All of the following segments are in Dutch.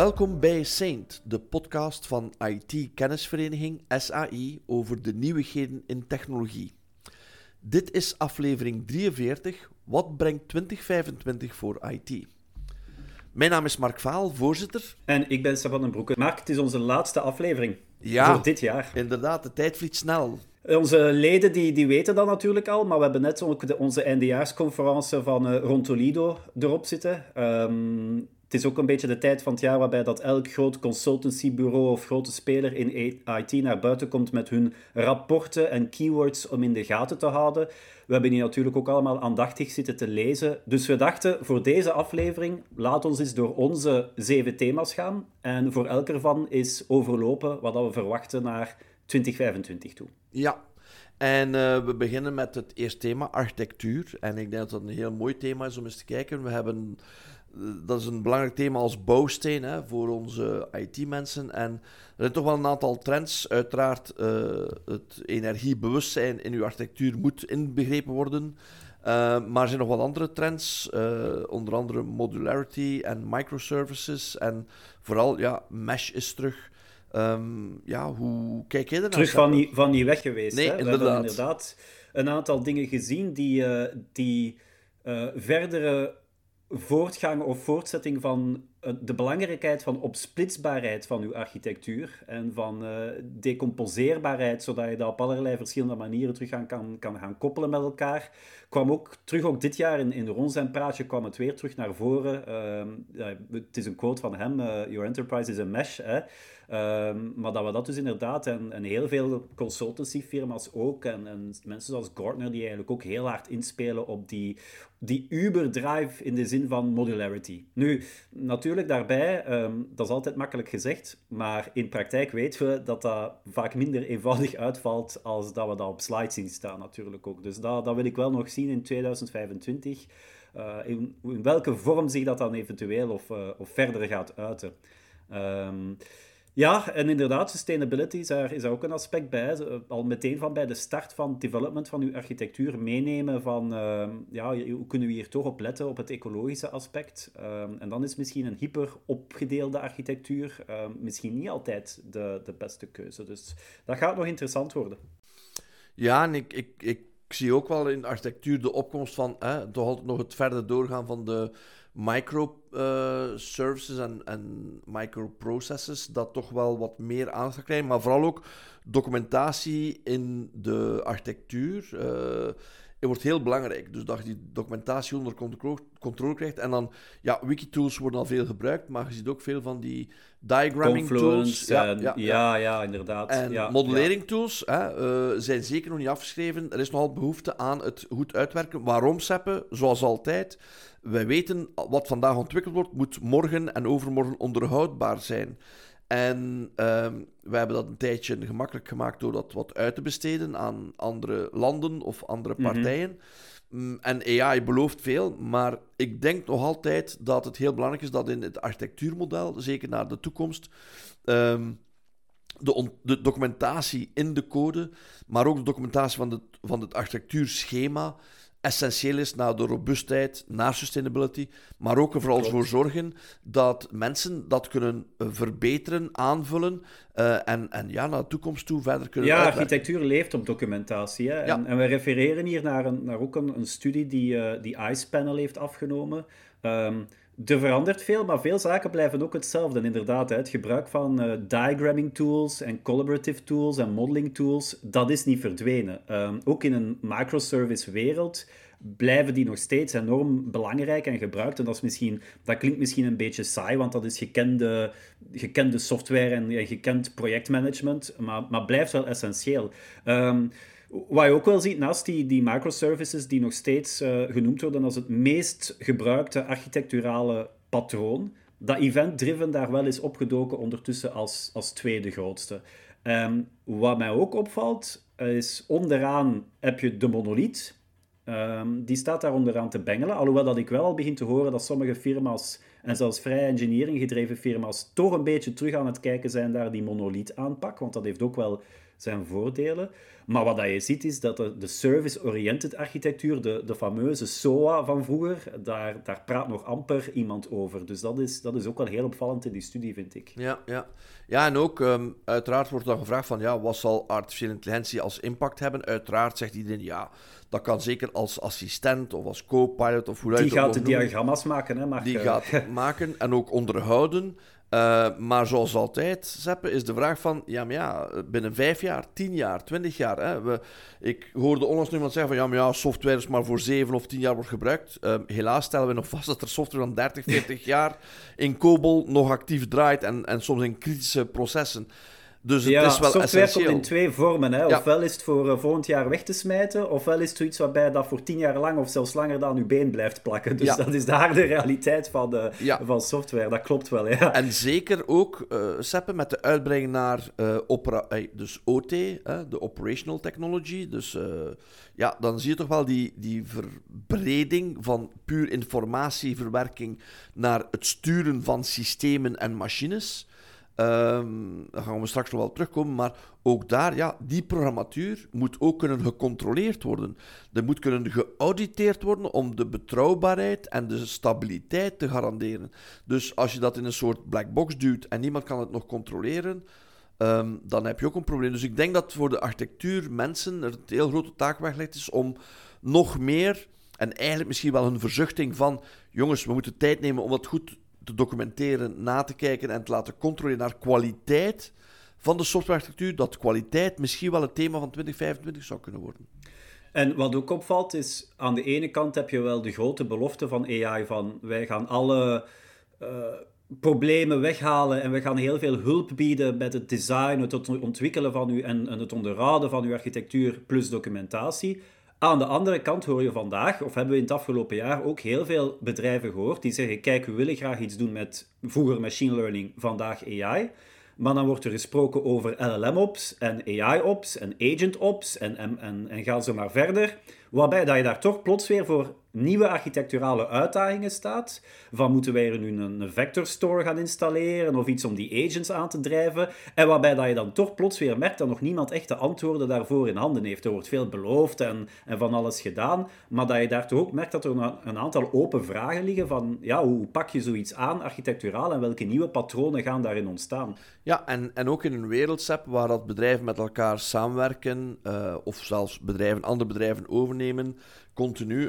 Welkom bij Saint, de podcast van IT-kennisvereniging SAI over de nieuwigheden in technologie. Dit is aflevering 43, Wat brengt 2025 voor IT? Mijn naam is Mark Vaal, voorzitter. En ik ben Stefan den Broeke. Mark, het is onze laatste aflevering voor dit jaar. Inderdaad, de tijd vliegt snel. Onze leden die weten dat natuurlijk al, maar we hebben net ook onze eindejaarsconferentie van Rontolido erop zitten. Het is ook een beetje de tijd van het jaar waarbij dat elk groot consultancybureau of grote speler in IT naar buiten komt met hun rapporten en keywords om in de gaten te houden. We hebben hier natuurlijk ook allemaal aandachtig zitten te lezen. Dus we dachten, voor deze aflevering, laat ons eens door onze 7 thema's gaan. En voor elk ervan is overlopen wat we verwachten naar 2025 toe. Ja, en we beginnen met het eerste thema, architectuur. En ik denk dat dat een heel mooi thema is om eens te kijken. Dat is een belangrijk thema als bouwsteen voor onze IT-mensen. En er zijn toch wel een aantal trends. Uiteraard, het energiebewustzijn in uw architectuur moet inbegrepen worden. Maar er zijn nog wel andere trends. Onder andere modularity en microservices. En vooral, mesh is terug. Hoe kijk jij daarnaar? Terug van niet weg geweest. Nee, hè? We hebben inderdaad een aantal dingen gezien die verdere voortgang of voortzetting van de belangrijkheid van opsplitsbaarheid van uw architectuur en van decomposeerbaarheid, zodat je dat op allerlei verschillende manieren terug kan gaan koppelen met elkaar, kwam ook dit jaar in Ron zijn praatje kwam het weer terug naar voren. Het is een quote van hem, your enterprise is a mesh, hè? Maar dat we dat dus inderdaad, en heel veel consultancyfirma's ook, en mensen zoals Gartner, die eigenlijk ook heel hard inspelen op die Uber-drive in de zin van modularity. Nu, natuurlijk daarbij, dat is altijd makkelijk gezegd, maar in praktijk weten we dat vaak minder eenvoudig uitvalt als dat we dat op slides zien staan natuurlijk ook. Dus dat wil ik wel nog zien in 2025. In welke vorm zich dat dan eventueel of verder gaat uiten. Ja, en inderdaad, sustainability is daar ook een aspect bij. Al meteen van bij de start van het development van uw architectuur meenemen van, hoe kunnen we hier toch op letten, op het ecologische aspect. En dan is misschien een hyper opgedeelde architectuur misschien niet altijd de beste keuze. Dus dat gaat nog interessant worden. Ja, en ik zie ook wel in de architectuur de opkomst van toch altijd nog het verder doorgaan van de microservices en microprocesses, dat toch wel wat meer aandacht gaat krijgen, maar vooral ook documentatie in de architectuur. Het wordt heel belangrijk, dus dat je die documentatie onder controle krijgt. En dan, wikitools worden al veel gebruikt, maar je ziet ook veel van die diagramming tools. Ja, inderdaad. En modellering tools zijn zeker nog niet afgeschreven. Er is nogal behoefte aan het goed uitwerken. Waarom SEPPE? Zoals altijd. Wij weten, wat vandaag ontwikkeld wordt, moet morgen en overmorgen onderhoudbaar zijn. En wij hebben dat een tijdje gemakkelijk gemaakt door dat wat uit te besteden aan andere landen of andere partijen. En AI belooft veel, maar ik denk nog altijd dat het heel belangrijk is dat in het architectuurmodel, zeker naar de toekomst, de documentatie in de code, maar ook de documentatie van het architectuurschema essentieel is naar de robuustheid, naar sustainability, maar ook er vooral voor zorgen dat mensen dat kunnen verbeteren, aanvullen en naar de toekomst toe verder kunnen uitwerken. Architectuur leeft op documentatie. Hè? Ja. En we refereren hier naar ook een studie die ICE Panel heeft afgenomen. Er verandert veel, maar veel zaken blijven ook hetzelfde. En inderdaad, het gebruik van diagramming tools en collaborative tools en modeling tools, dat is niet verdwenen. Ook in een microservice wereld blijven die nog steeds enorm belangrijk en gebruikt. En dat klinkt misschien een beetje saai, want dat is gekende software en gekend projectmanagement, maar blijft wel essentieel. Wat je ook wel ziet, naast die microservices die nog steeds genoemd worden als het meest gebruikte architecturale patroon, dat event-driven daar wel is opgedoken ondertussen als tweede grootste. Wat mij ook opvalt, is onderaan heb je de monoliet. Die staat daar onderaan te bengelen, alhoewel dat ik wel al begin te horen dat sommige firma's, en zelfs vrij engineering gedreven firma's, toch een beetje terug aan het kijken zijn naar die monoliet aanpak, want dat heeft ook wel zijn voordelen. Maar wat dat je ziet is dat de service-oriented architectuur, de fameuze SOA van vroeger, daar praat nog amper iemand over. Dus dat is ook wel heel opvallend in die studie, vind ik. Ja, en ook uiteraard wordt dan gevraagd van ja, wat zal artificiële intelligentie als impact hebben? Uiteraard zegt iedereen ja, dat kan zeker als assistent of als co-pilot of hoe Die gaat de diagramma's maken, hè, Mark? Die gaat maken en ook onderhouden. Maar zoals altijd, Seppe, is de vraag van... binnen 5 jaar, 10 jaar, 20 jaar... Hè, ik hoorde onlangs iemand zeggen van... software is maar voor 7 of 10 jaar wordt gebruikt. Helaas stellen we nog vast dat er software van 30, 40 jaar... in COBOL nog actief draait en soms in kritische processen. Dus het is wel software essentieel. Komt in 2 vormen. Hè. Ofwel is het voor volgend jaar weg te smijten, ofwel is het zoiets waarbij dat voor 10 jaar lang of zelfs langer dan uw been blijft plakken. Dus dat is daar de realiteit van software. Dat klopt wel, ja. En zeker ook, Seppe, met de uitbreiding naar dus OT, de Operational Technology. Dus dan zie je toch wel die verbreding van puur informatieverwerking naar het sturen van systemen en machines. Daar gaan we straks nog wel terugkomen, maar ook daar, die programmatuur moet ook kunnen gecontroleerd worden. Er moet kunnen geauditeerd worden om de betrouwbaarheid en de stabiliteit te garanderen. Dus als je dat in een soort black box duwt en niemand kan het nog controleren, dan heb je ook een probleem. Dus ik denk dat voor de architectuur mensen er een heel grote taak weggelegd is om nog meer, en eigenlijk misschien wel een verzuchting van, jongens, we moeten tijd nemen om dat goed te documenteren, na te kijken en te laten controleren naar kwaliteit van de softwarearchitectuur, dat kwaliteit misschien wel het thema van 2025 zou kunnen worden. En wat ook opvalt is, aan de ene kant heb je wel de grote belofte van AI, van wij gaan alle problemen weghalen en we gaan heel veel hulp bieden met het design, het ontwikkelen van u en het onderhouden van uw architectuur plus documentatie. Aan de andere kant hoor je vandaag, of hebben we in het afgelopen jaar ook heel veel bedrijven gehoord die zeggen, kijk, we willen graag iets doen met vroeger machine learning, vandaag AI. Maar dan wordt er gesproken over LLM-ops en AI-ops en agent-ops en ga zo maar verder. Waarbij dat je daar toch plots weer voor nieuwe architecturale uitdagingen staat. Van moeten wij er nu een vector store gaan installeren of iets om die agents aan te drijven. En waarbij dat je dan toch plots weer merkt dat nog niemand echt de antwoorden daarvoor in handen heeft. Er wordt veel beloofd en van alles gedaan. Maar dat je daar toch ook merkt dat er een aantal open vragen liggen van hoe pak je zoiets aan architecturaal en welke nieuwe patronen gaan daarin ontstaan. Ja, en ook in een wereldsap waar dat bedrijven met elkaar samenwerken of zelfs andere bedrijven overnemen, continu.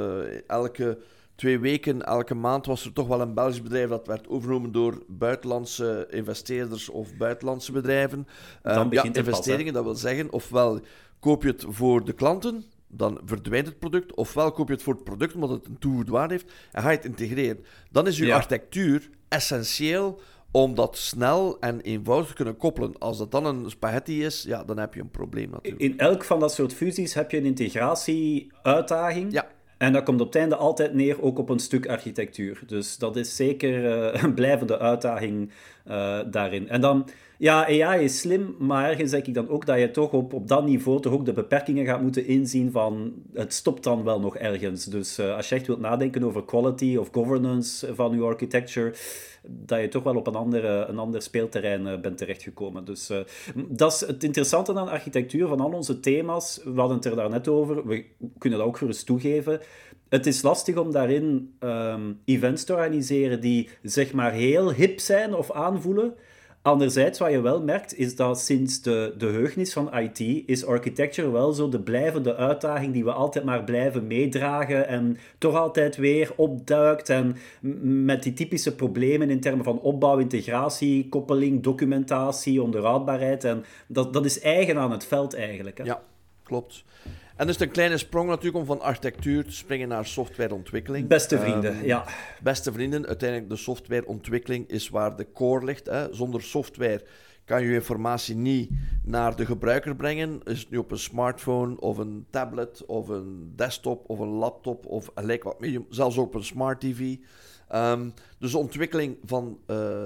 Elke 2 weken, elke maand was er toch wel een Belgisch bedrijf dat werd overgenomen door buitenlandse investeerders of buitenlandse bedrijven. Dan begint het investeringen, pas, dat wil zeggen, ofwel koop je het voor de klanten, dan verdwijnt het product, ofwel koop je het voor het product omdat het een toegevoegde waarde heeft en ga je het integreren. Dan is uw architectuur essentieel om dat snel en eenvoudig te kunnen koppelen. Als dat dan een spaghetti is, dan heb je een probleem natuurlijk. In elk van dat soort fusies heb je een integratie-uitdaging. Ja. En dat komt op het einde altijd neer ook op een stuk architectuur. Dus dat is zeker een blijvende uitdaging daarin. En dan, AI is slim, maar ergens denk ik dan ook dat je toch op dat niveau toch ook de beperkingen gaat moeten inzien van het stopt dan wel nog ergens. Dus als je echt wilt nadenken over quality of governance van je architecture, dat je toch wel op een ander speelterrein bent terechtgekomen. Dus dat is het interessante aan architectuur, van al onze thema's. We hadden het er daarnet over, we kunnen dat ook gerust toegeven. Het is lastig om daarin events te organiseren die zeg maar heel hip zijn of aanvoelen. Anderzijds, wat je wel merkt, is dat sinds de heugnis van IT is architecture wel zo de blijvende uitdaging die we altijd maar blijven meedragen en toch altijd weer opduikt en met die typische problemen in termen van opbouw, integratie, koppeling, documentatie, onderhoudbaarheid. En dat is eigen aan het veld eigenlijk. Hè? Ja, klopt. En dus een kleine sprong natuurlijk om van architectuur te springen naar softwareontwikkeling. Beste vrienden, ja. Beste vrienden, uiteindelijk de softwareontwikkeling is waar de core ligt. Hè. Zonder software kan je informatie niet naar de gebruiker brengen. Is het nu op een smartphone of een tablet of een desktop of een laptop of gelijk wat medium, zelfs op een smart TV. Dus de ontwikkeling van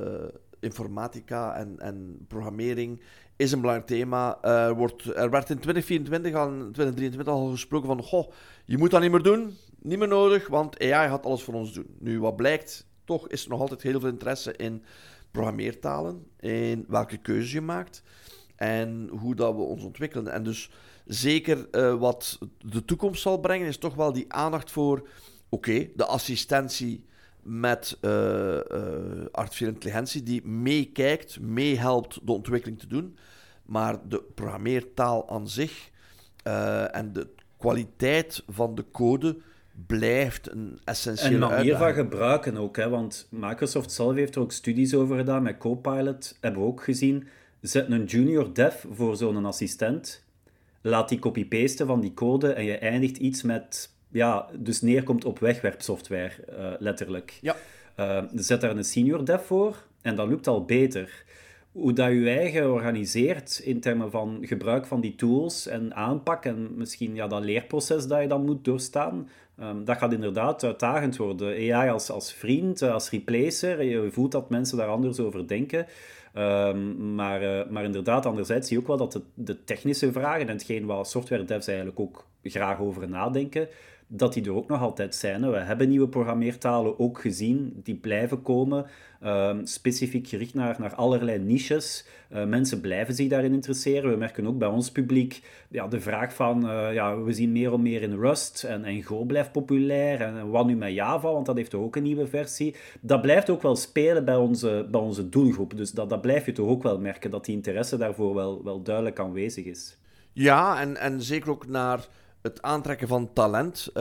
informatica en programmering is een belangrijk thema. Er werd in 2024 en 2023 al gesproken van je moet dat niet meer doen, niet meer nodig, want AI gaat alles voor ons doen. Nu, wat blijkt, toch is er nog altijd heel veel interesse in programmeertalen, in welke keuzes je maakt. en hoe dat we ons ontwikkelen. En dus zeker wat de toekomst zal brengen, is toch wel die aandacht voor, de assistentie met artificiële intelligentie, die meekijkt, meehelpt de ontwikkeling te doen. Maar de programmeertaal aan zich en de kwaliteit van de code blijft een essentiële en manier uitdaging. van gebruiken ook, hè, want Microsoft zelf heeft er ook studies over gedaan. Met Copilot hebben we ook gezien. Zet een junior dev voor zo'n assistent, laat die copy-pasten van die code en je eindigt iets met, dus neerkomt op wegwerpsoftware, letterlijk. Ja. Zet daar een senior dev voor en dat lukt al beter. Hoe dat je eigen organiseert in termen van gebruik van die tools en aanpak en misschien dat leerproces dat je dan moet doorstaan, dat gaat inderdaad uitdagend worden. AI als vriend, als replacer, je voelt dat mensen daar anders over denken. Maar inderdaad, anderzijds zie je ook wel dat de technische vragen en hetgeen waar software devs eigenlijk ook graag over nadenken, dat die er ook nog altijd zijn. We hebben nieuwe programmeertalen ook gezien, die blijven komen, specifiek gericht naar allerlei niches. Mensen blijven zich daarin interesseren. We merken ook bij ons publiek de vraag van, we zien meer en meer in Rust en Go blijft populair. En wat nu met Java, want dat heeft toch ook een nieuwe versie. Dat blijft ook wel spelen bij onze doelgroep. Dus dat blijf je toch ook wel merken, dat die interesse daarvoor wel duidelijk aanwezig is. Ja, en zeker ook naar het aantrekken van talent.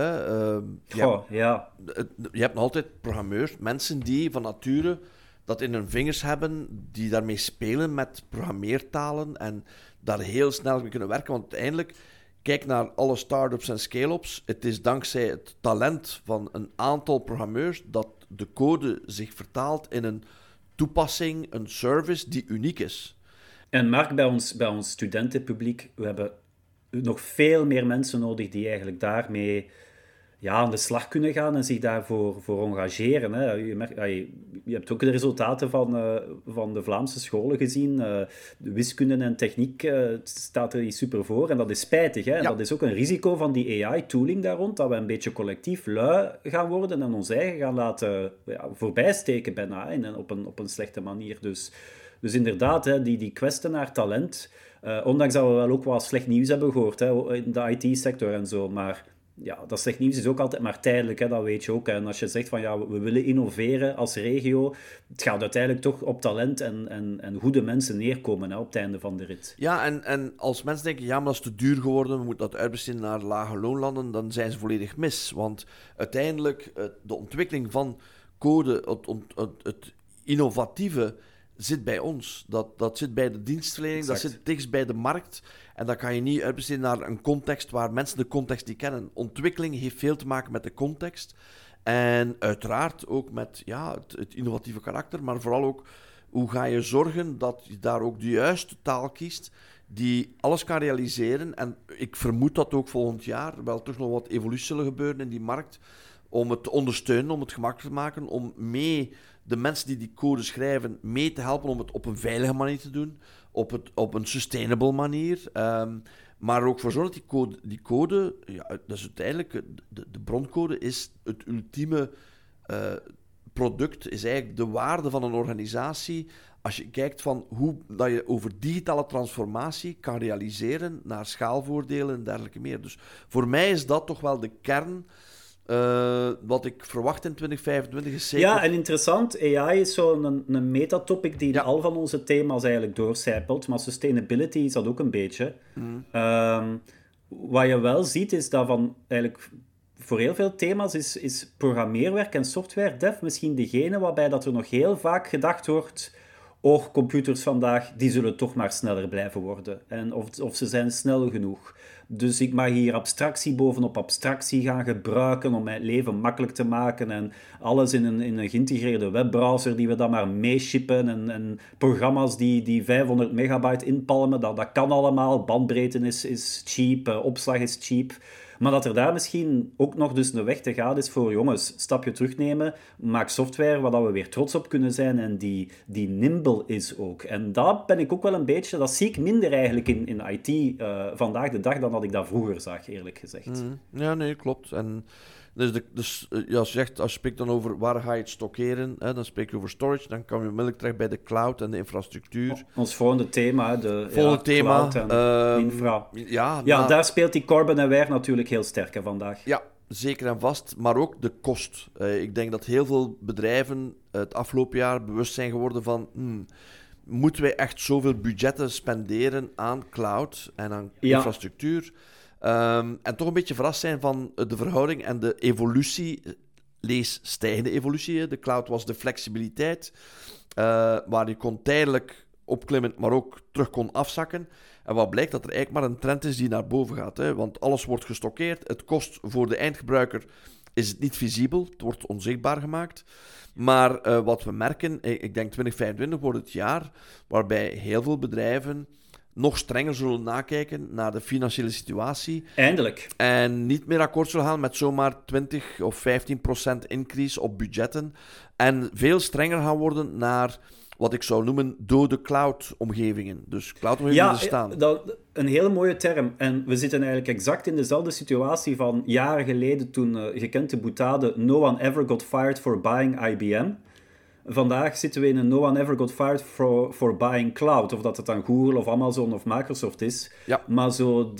Je hebt nog altijd programmeurs, mensen die van nature dat in hun vingers hebben, die daarmee spelen met programmeertalen en daar heel snel mee kunnen werken. Want uiteindelijk, kijk naar alle start-ups en scale-ups. Het is dankzij het talent van een aantal programmeurs dat de code zich vertaalt in een toepassing, een service die uniek is. En Mark, bij ons studentenpubliek, we hebben nog veel meer mensen nodig die eigenlijk daarmee aan de slag kunnen gaan en zich daarvoor engageren. Hè. Je hebt ook de resultaten van de Vlaamse scholen gezien. De wiskunde en techniek staat er super voor. En dat is spijtig. Hè. En dat is ook een risico van die AI-tooling daar rond, dat we een beetje collectief lui gaan worden en ons eigen gaan laten voorbijsteken bijna, op een slechte manier. Dus inderdaad, hè, die kwesten naar talent, ondanks dat we wel ook wat slecht nieuws hebben gehoord, hè, in de IT-sector en zo, maar dat slecht nieuws is ook altijd maar tijdelijk, hè, dat weet je ook. Hè. En als je zegt van we willen innoveren als regio, het gaat uiteindelijk toch op talent en goede mensen neerkomen, hè, op het einde van de rit. Ja, en als mensen denken, maar dat is te duur geworden, we moeten dat uitbesteden naar lage loonlanden, dan zijn ze volledig mis. Want uiteindelijk, de ontwikkeling van code, het innovatieve, zit bij ons. Dat zit bij de dienstverlening, exact. Dat zit dichtst bij de markt. En dat kan je niet uitbesteden naar een context waar mensen de context niet kennen. Ontwikkeling heeft veel te maken met de context. En uiteraard ook met het innovatieve karakter, maar vooral ook hoe ga je zorgen dat je daar ook de juiste taal kiest die alles kan realiseren. En ik vermoed dat ook volgend jaar wel toch nog wat evolutie zullen gebeuren in die markt om het te ondersteunen, om het gemakkelijk te maken, om mee de mensen die die code schrijven mee te helpen om het op een veilige manier te doen, op een sustainable manier. Maar ook voor zorgen dat die code dat is uiteindelijk, de broncode is het ultieme product, is eigenlijk de waarde van een organisatie. Als je kijkt van hoe dat je over digitale transformatie kan realiseren naar schaalvoordelen en dergelijke meer. Dus voor mij is dat toch wel de kern. Wat ik verwacht in 2025 is zeker... Ja, en interessant. AI is zo'n een metatopic die in al van onze thema's eigenlijk doorcijpelt. Maar sustainability is dat ook een beetje. Wat je wel ziet, is dat van eigenlijk voor heel veel thema's is programmeerwerk en software dev misschien degene waarbij dat er nog heel vaak gedacht wordt... computers vandaag, die zullen toch maar sneller blijven worden. En of ze zijn snel genoeg. Dus ik mag hier abstractie bovenop abstractie gaan gebruiken om mijn leven makkelijk te maken en alles in een geïntegreerde webbrowser die we dan maar meeshippen en programma's die 500 megabyte inpalmen, dat kan allemaal. Bandbreedte is cheap, opslag is cheap. Maar dat er daar misschien ook nog dus een weg te gaan is voor jongens, stapje terugnemen, maak software waar we weer trots op kunnen zijn en die nimble is ook. En dat ben ik ook wel een beetje, dat zie ik minder eigenlijk in IT vandaag de dag dan dat ik dat vroeger zag, eerlijk gezegd. Ja, nee, klopt. En als je spreekt dan over waar ga je het stockeren, hè, dan spreek je over storage, dan kom je onmiddellijk terecht bij de cloud en de infrastructuur. Ons volgende thema, de thema, cloud en infra. Ja, daar speelt die Corbyn en Ware natuurlijk heel sterk vandaag. Ja, zeker en vast, maar ook de kost. Ik denk dat heel veel bedrijven het afgelopen jaar bewust zijn geworden van... moeten wij echt zoveel budgetten spenderen aan cloud en aan infrastructuur? En toch een beetje verrast zijn van de verhouding en de evolutie, lees stijgende evolutie. De cloud was de flexibiliteit, waar je kon tijdelijk opklimmen, maar ook terug kon afzakken. En wat blijkt, dat er eigenlijk maar een trend is die naar boven gaat. Hè? Want alles wordt gestockeerd. Het kost voor de eindgebruiker is het niet visibel. Het wordt onzichtbaar gemaakt. Maar wat we merken, ik denk 2025 wordt het jaar waarbij heel veel bedrijven nog strenger zullen nakijken naar de financiële situatie. Eindelijk. En niet meer akkoord zullen gaan met zomaar 20 of 15% increase op budgetten. En veel strenger gaan worden naar wat ik zou noemen dode cloud-omgevingen. Dus cloud-omgevingen bestaan. Ja, een hele mooie term. En we zitten eigenlijk exact in dezelfde situatie van jaren geleden toen, je kent de boutade, no one ever got fired for buying IBM. Vandaag zitten we in een no one ever got fired for buying cloud. Of dat het dan Google of Amazon of Microsoft is. Ja. Maar zo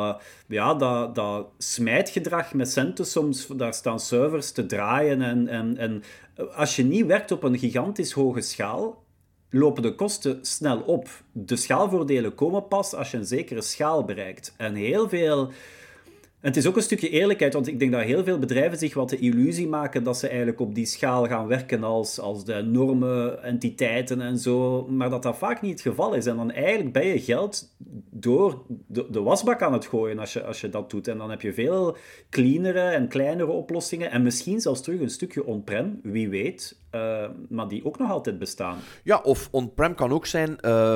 dat smijtgedrag met centen soms, daar staan servers te draaien. En als je niet werkt op een gigantisch hoge schaal, lopen de kosten snel op. De schaalvoordelen komen pas als je een zekere schaal bereikt. En heel veel... En het is ook een stukje eerlijkheid, want ik denk dat heel veel bedrijven zich wat de illusie maken dat ze eigenlijk op die schaal gaan werken als de enorme entiteiten en zo, maar dat vaak niet het geval is. En dan eigenlijk ben je geld door de wasbak aan het gooien als je dat doet. En dan heb je veel cleanere en kleinere oplossingen en misschien zelfs terug een stukje on-prem, wie weet, maar die ook nog altijd bestaan. Ja, of on-prem kan ook zijn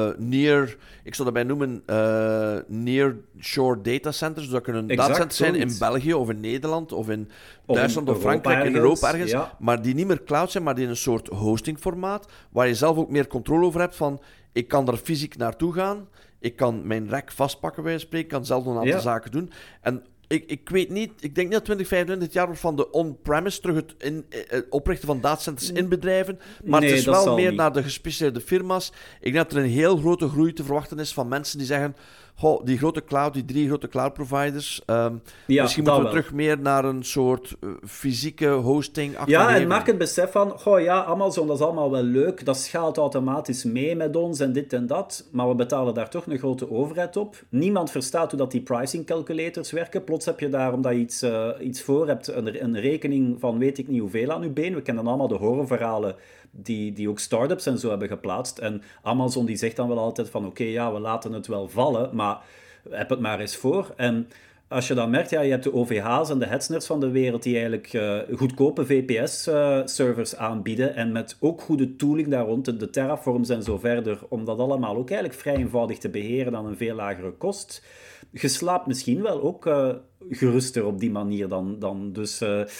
ik zou dat bij noemen, near-shore datacenters. Dus dat kunnen datacenters zijn in België of in Nederland of in Duitsland of Frankrijk, in Europa ergens. Ja. Maar die niet meer cloud zijn, maar die in een soort hostingformaat, waar je zelf ook meer controle over hebt van, ik kan er fysiek naartoe gaan, ik kan mijn rek vastpakken, bij spreken, ik kan zelf nog een aantal zaken doen. En ik weet niet, ik denk niet dat 2025 het jaar wordt van de on-premise, terug het oprichten van datacenters in bedrijven, maar het is wel meer naar de gespecialiseerde firma's. Ik denk dat er een heel grote groei te verwachten is van mensen die zeggen, die grote cloud, die 3 grote cloud providers, misschien moeten we terug meer naar een soort fysieke hosting. Ja, en maak het besef van, Amazon, dat is allemaal wel leuk, dat schaalt automatisch mee met ons en dit en dat, maar we betalen daar toch een grote overheid op. Niemand verstaat hoe dat die pricing calculators werken. Plots heb je daar, omdat je iets voor hebt, een rekening van weet ik niet hoeveel aan je been. We kennen allemaal de horrorverhalen die ook start-ups en zo hebben geplaatst. En Amazon die zegt dan wel altijd van we laten het wel vallen, maar heb het maar eens voor. En als je dan merkt, je hebt de OVH's en de Hetzners van de wereld die eigenlijk goedkope VPS-servers aanbieden en met ook goede tooling daar rond, de Terraforms en zo verder, om dat allemaal ook eigenlijk vrij eenvoudig te beheren aan een veel lagere kost. Je slaapt misschien wel ook geruster op die manier dan. Dus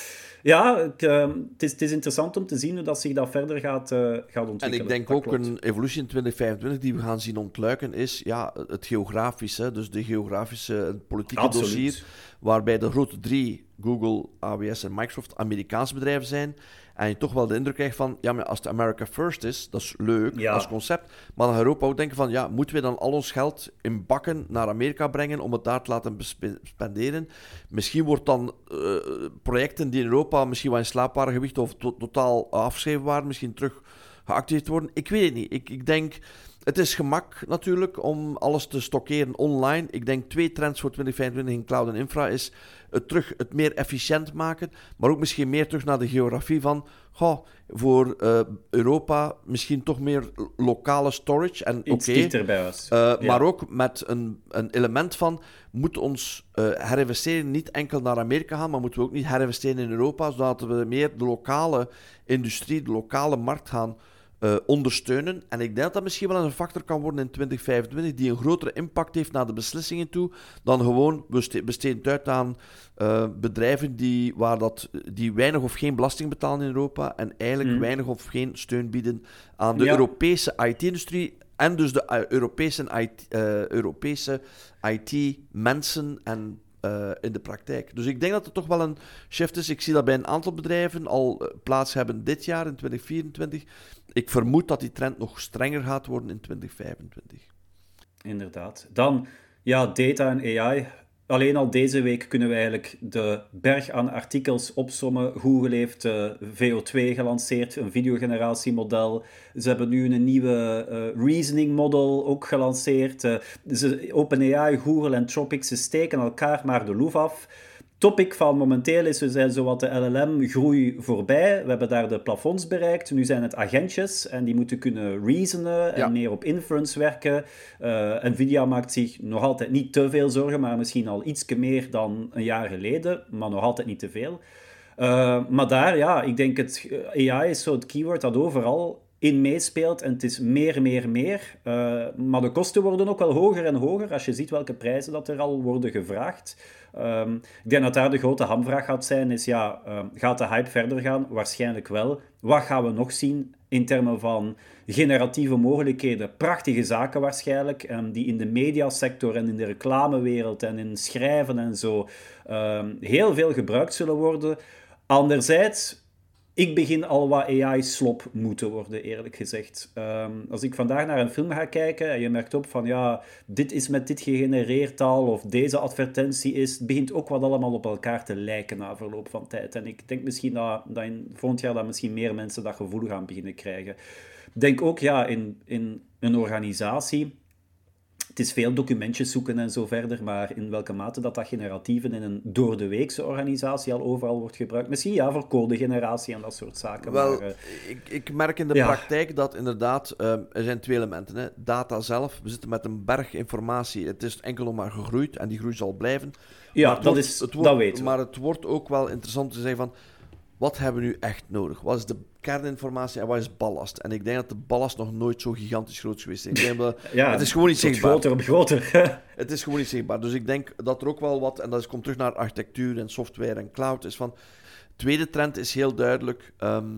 het is interessant om te zien hoe dat zich dat verder gaat ontwikkelen. En ik denk ook een evolutie in 2025 die we gaan zien ontluiken is het geografische, dus de geografische politieke dossier, waarbij de grote 3, Google, AWS en Microsoft, Amerikaanse bedrijven zijn. En je toch wel de indruk krijgt van, maar als het America First is, dat is leuk als concept, maar dan Europa ook denken van, moeten we dan al ons geld in bakken naar Amerika brengen om het daar te laten spenderen? Misschien wordt dan projecten die in Europa misschien wel in slaapbare gewicht of totaal afgeschreven waren, misschien terug geactiveerd worden. Ik weet het niet. Ik denk, het is gemak natuurlijk om alles te stockeren online. Ik denk 2 trends voor 2025 in cloud en infra is het meer efficiënt maken, maar ook misschien meer terug naar de geografie van, voor Europa misschien toch meer lokale storage. En iets dichter bij ons. Maar ook met een element van, moet ons herinvesteren niet enkel naar Amerika gaan, maar moeten we ook niet herinvesteren in Europa, zodat we meer de lokale industrie, de lokale markt gaan ondersteunen. En ik denk dat dat misschien wel een factor kan worden in 2025 die een grotere impact heeft naar de beslissingen toe dan gewoon besteden het uit aan bedrijven die weinig of geen belasting betalen in Europa en eigenlijk weinig of geen steun bieden aan de Europese IT-industrie En dus de Europese IT-mensen en in de praktijk. Dus ik denk dat het toch wel een shift is. Ik zie dat bij een aantal bedrijven al plaats hebben dit jaar, in 2024. Ik vermoed dat die trend nog strenger gaat worden in 2025. Inderdaad. Dan, ja, data en AI. Alleen al deze week kunnen we eigenlijk de berg aan artikels opsommen. Google heeft VO2 gelanceerd, een videogeneratiemodel. Ze hebben nu een nieuwe reasoning model ook gelanceerd. OpenAI, Google en Tropic, ze steken elkaar maar de loef af. Topic van momenteel is, we zijn zowat de LLM-groei voorbij. We hebben daar de plafonds bereikt. Nu zijn het agentjes en die moeten kunnen reasonen en meer op inference werken. Nvidia maakt zich nog altijd niet te veel zorgen, maar misschien al ietsje meer dan een jaar geleden, maar nog altijd niet te veel. Maar daar, ja, ik denk AI is zo het keyword dat overal in meespeelt en het is meer. Maar de kosten worden ook wel hoger en hoger als je ziet welke prijzen dat er al worden gevraagd. Ik denk dat daar de grote hamvraag gaat zijn, is gaat de hype verder gaan? Waarschijnlijk wel. Wat gaan we nog zien in termen van generatieve mogelijkheden? Prachtige zaken waarschijnlijk, die in de mediasector en in de reclamewereld en in schrijven en zo heel veel gebruikt zullen worden. Anderzijds, ik begin al wat AI-slop moeten worden, eerlijk gezegd. Als ik vandaag naar een film ga kijken en je merkt op van dit is met dit gegenereerd al, of deze advertentie is, het begint ook wat allemaal op elkaar te lijken na verloop van tijd. En ik denk misschien dat in volgend jaar dat misschien meer mensen dat gevoel gaan beginnen krijgen. Ik denk ook, in een organisatie, het is veel documentjes zoeken en zo verder, maar in welke mate dat generatieve in een doordeweekse organisatie al overal wordt gebruikt. Misschien voor codegeneratie en dat soort zaken. Wel, maar, ik merk in de praktijk dat inderdaad, er zijn twee elementen. Hè. Data zelf, we zitten met een berg informatie. Het is enkel nog maar gegroeid en die groei zal blijven. Ja, dat weten we. Maar het wordt ook wel interessant te zeggen van, wat hebben we nu echt nodig? Wat is de kerninformatie en wat is ballast? En ik denk dat de ballast nog nooit zo gigantisch groot is geweest. Ik denk dat, het is gewoon niet zichtbaar. Groter. Het is gewoon niet zichtbaar. Dus ik denk dat er ook wel wat, en dat komt terug naar architectuur en software en cloud, is van, tweede trend is heel duidelijk,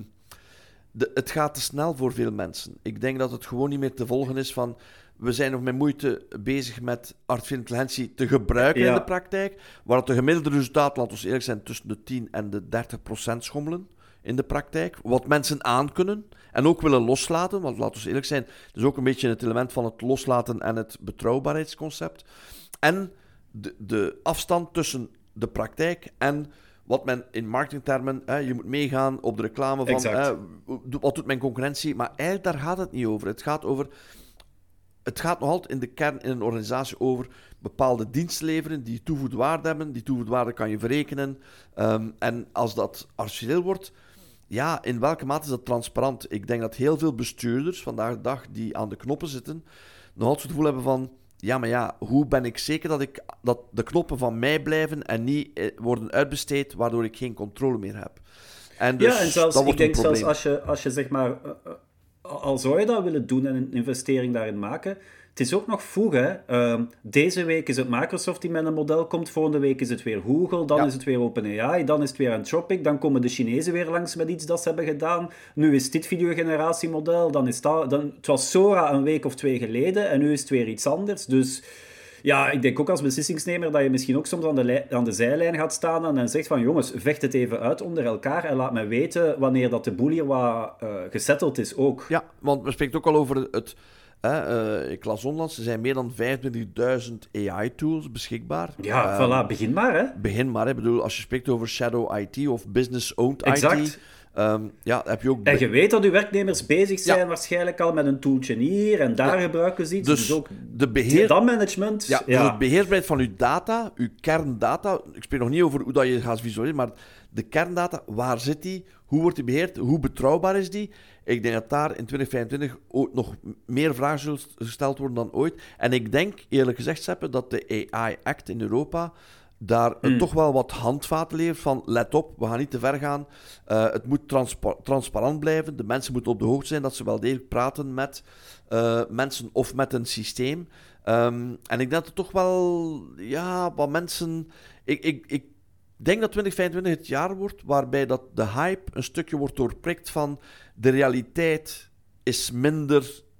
het gaat te snel voor veel mensen. Ik denk dat het gewoon niet meer te volgen is van, we zijn nog met moeite bezig met artificiële intelligentie te gebruiken in de praktijk, waar het de gemiddelde resultaten, laten we eerlijk zijn, tussen de 10 en de 30% schommelen in de praktijk. Wat mensen aankunnen en ook willen loslaten, want laten we eerlijk zijn, het is ook een beetje het element van het loslaten en het betrouwbaarheidsconcept. En de afstand tussen de praktijk en wat men in marketingtermen, je moet meegaan op de reclame van wat doet mijn concurrentie, maar eigenlijk daar gaat het niet over. Het gaat nog altijd in de kern in een organisatie over bepaalde diensten leveren die toegevoegde waarde hebben. Die toegevoegde waarde kan je verrekenen. En als dat artificieel wordt, in welke mate is dat transparant? Ik denk dat heel veel bestuurders vandaag de dag die aan de knoppen zitten, nog altijd het gevoel hebben van, hoe ben ik zeker dat de knoppen van mij blijven en niet worden uitbesteed, waardoor ik geen controle meer heb. En dus, en zelfs, ik denk zelfs als je zeg maar, al zou je dat willen doen en een investering daarin maken, het is ook nog vroeg, hè. Deze week is het Microsoft die met een model komt, volgende week is het weer Google, dan is het weer OpenAI, dan is het weer Anthropic, dan komen de Chinezen weer langs met iets dat ze hebben gedaan. Nu is dit videogeneratiemodel, het was Sora een week of 2 geleden en nu is het weer iets anders. Dus ik denk ook als beslissingsnemer dat je misschien ook soms aan de zijlijn gaat staan en dan zegt van jongens, vecht het even uit onder elkaar en laat me weten wanneer dat de boel hier wat gesetteld is ook. Ja, want we spreken ook al over het... ik las onlangs, er zijn meer dan 25.000 AI-tools beschikbaar. Ja, voilà, begin maar, hè. Begin maar, hè. Ik bedoel, als je spreekt over shadow IT of business-owned IT... heb je ook... En je weet dat uw werknemers bezig zijn waarschijnlijk al met een tooltje hier en daar gebruiken ze iets. Dus ook de management. Dus het beheersbaarheid van uw data, uw kerndata, ik spreek nog niet over hoe dat je gaat visualiseren, maar de kerndata, waar zit die? Hoe wordt die beheerd? Hoe betrouwbaar is die? Ik denk dat daar in 2025 ook nog meer vragen zullen gesteld worden dan ooit. En ik denk, eerlijk gezegd, Seppe, dat de AI Act in Europa daar toch wel wat handvaten levert van let op, we gaan niet te ver gaan. Het moet transparant blijven. De mensen moeten op de hoogte zijn dat ze wel degelijk praten met mensen of met een systeem. En ik denk dat er toch wel wat mensen... Ik denk dat 2025 het jaar wordt waarbij dat de hype een stukje wordt doorprikt van de realiteit is minder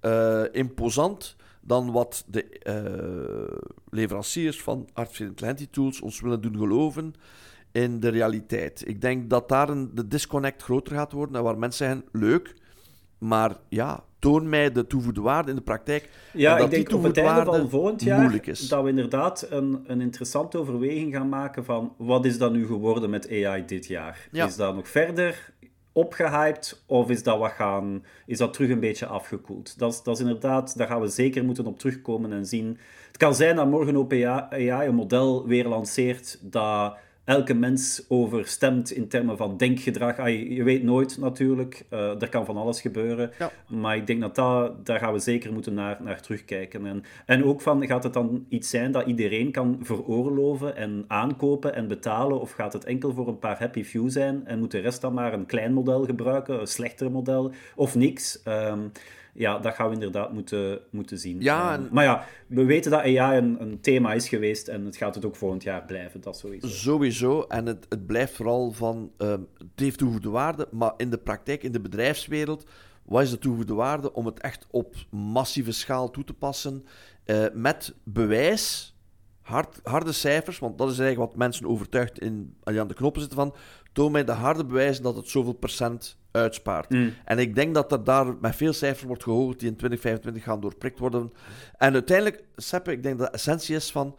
imposant dan wat de leveranciers van artificial intelligence tools ons willen doen geloven in de realiteit. Ik denk dat daar de disconnect groter gaat worden en waar mensen zeggen, leuk, maar ja, toon mij de toegevoegde waarde in de praktijk. Ja, dat ik denk op het einde van volgend jaar dat we inderdaad een interessante overweging gaan maken van wat is dat nu geworden met AI dit jaar? Ja. Is dat nog verder opgehyped of is dat terug een beetje afgekoeld? Dat is inderdaad, daar gaan we zeker moeten op terugkomen en zien. Het kan zijn dat morgen OpenAI een model weer lanceert dat elke mens overstemt in termen van denkgedrag. Je weet nooit natuurlijk, er kan van alles gebeuren. Ja. Maar ik denk daar gaan we zeker moeten naar terugkijken. En ook van, gaat het dan iets zijn dat iedereen kan veroorloven en aankopen en betalen? Of gaat het enkel voor een paar happy few zijn en moet de rest dan maar een klein model gebruiken, een slechter model, of niks? Ja, dat gaan we inderdaad moeten zien. Ja, maar ja, we weten dat AI een thema is geweest en het gaat het ook volgend jaar blijven, dat sowieso. Sowieso, en het blijft vooral van, het heeft toegevoegde waarde, maar in de praktijk, in de bedrijfswereld, wat is de toegevoegde waarde om het echt op massieve schaal toe te passen, met bewijs, harde cijfers, want dat is eigenlijk wat mensen overtuigt als je aan de knoppen zitten van, toon mij de harde bewijzen dat het zoveel procent uitspaart. En ik denk dat er daar met veel cijfers wordt gehoogd die in 2025 gaan doorprikt worden. En uiteindelijk, Seppe, ik denk dat de essentie is van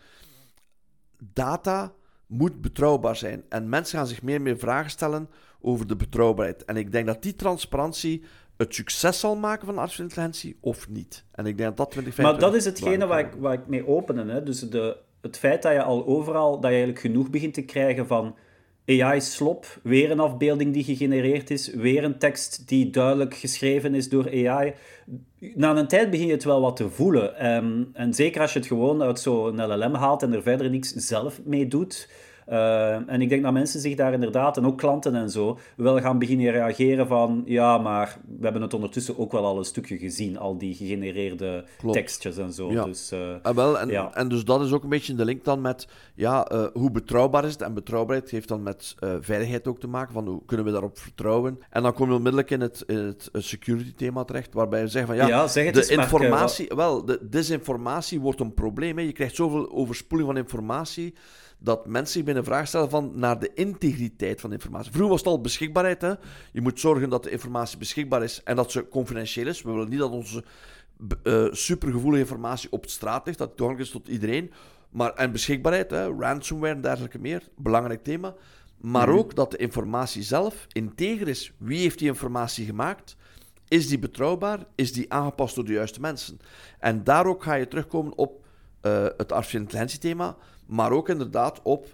data moet betrouwbaar zijn. En mensen gaan zich meer en meer vragen stellen over de betrouwbaarheid. En ik denk dat die transparantie het succes zal maken van artificiële intelligentie of niet. En ik denk dat 2025... Maar dat is hetgene waar ik mee openen. Hè? Dus het feit dat je al overal, dat je eigenlijk genoeg begint te krijgen van AI-slop, weer een afbeelding die gegenereerd is, weer een tekst die duidelijk geschreven is door AI. Na een tijd begin je het wel wat te voelen. En zeker als je het gewoon uit zo'n LLM haalt en er verder niks zelf mee doet. En ik denk dat mensen zich daar inderdaad, en ook klanten en zo, wel gaan beginnen reageren van, ja, maar we hebben het ondertussen ook wel al een stukje gezien, al die gegenereerde tekstjes en zo. Ja. Dus, en dus dat is ook een beetje de link dan met, hoe betrouwbaar is het? En betrouwbaarheid heeft dan met veiligheid ook te maken, van hoe kunnen we daarop vertrouwen? En dan kom je onmiddellijk in het security-thema terecht, waarbij we zeggen van, de informatie, de disinformatie wordt een probleem. Hè. Je krijgt zoveel overspoeling van informatie, dat mensen zich bij een vraag stellen naar de integriteit van de informatie. Vroeger was het al beschikbaarheid. Hè? Je moet zorgen dat de informatie beschikbaar is en dat ze confidentieel is. We willen niet dat onze supergevoelige informatie op straat ligt, dat het toegankelijk is tot iedereen. En beschikbaarheid, ransomware en dergelijke meer, belangrijk thema. Maar ook dat de informatie zelf integer is. Wie heeft die informatie gemaakt? Is die betrouwbaar? Is die aangepast door de juiste mensen? En daar ook ga je terugkomen op het artificiële intelligentie thema, maar ook inderdaad op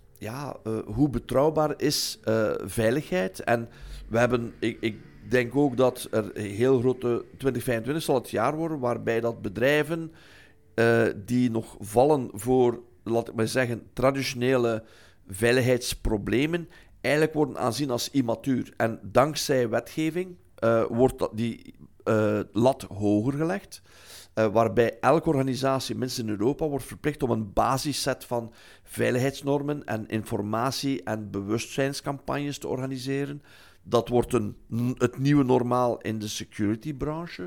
hoe betrouwbaar is veiligheid. En we hebben, ik denk ook dat er heel grote 2025 zal het jaar worden, waarbij dat bedrijven die nog vallen voor, laat ik maar zeggen, traditionele veiligheidsproblemen, eigenlijk worden aanzien als immatuur. En dankzij wetgeving wordt die lat hoger gelegd. Waarbij elke organisatie, minstens in Europa, wordt verplicht om een basisset van veiligheidsnormen en informatie- en bewustzijnscampagnes te organiseren. Dat wordt het nieuwe normaal in de security-branche.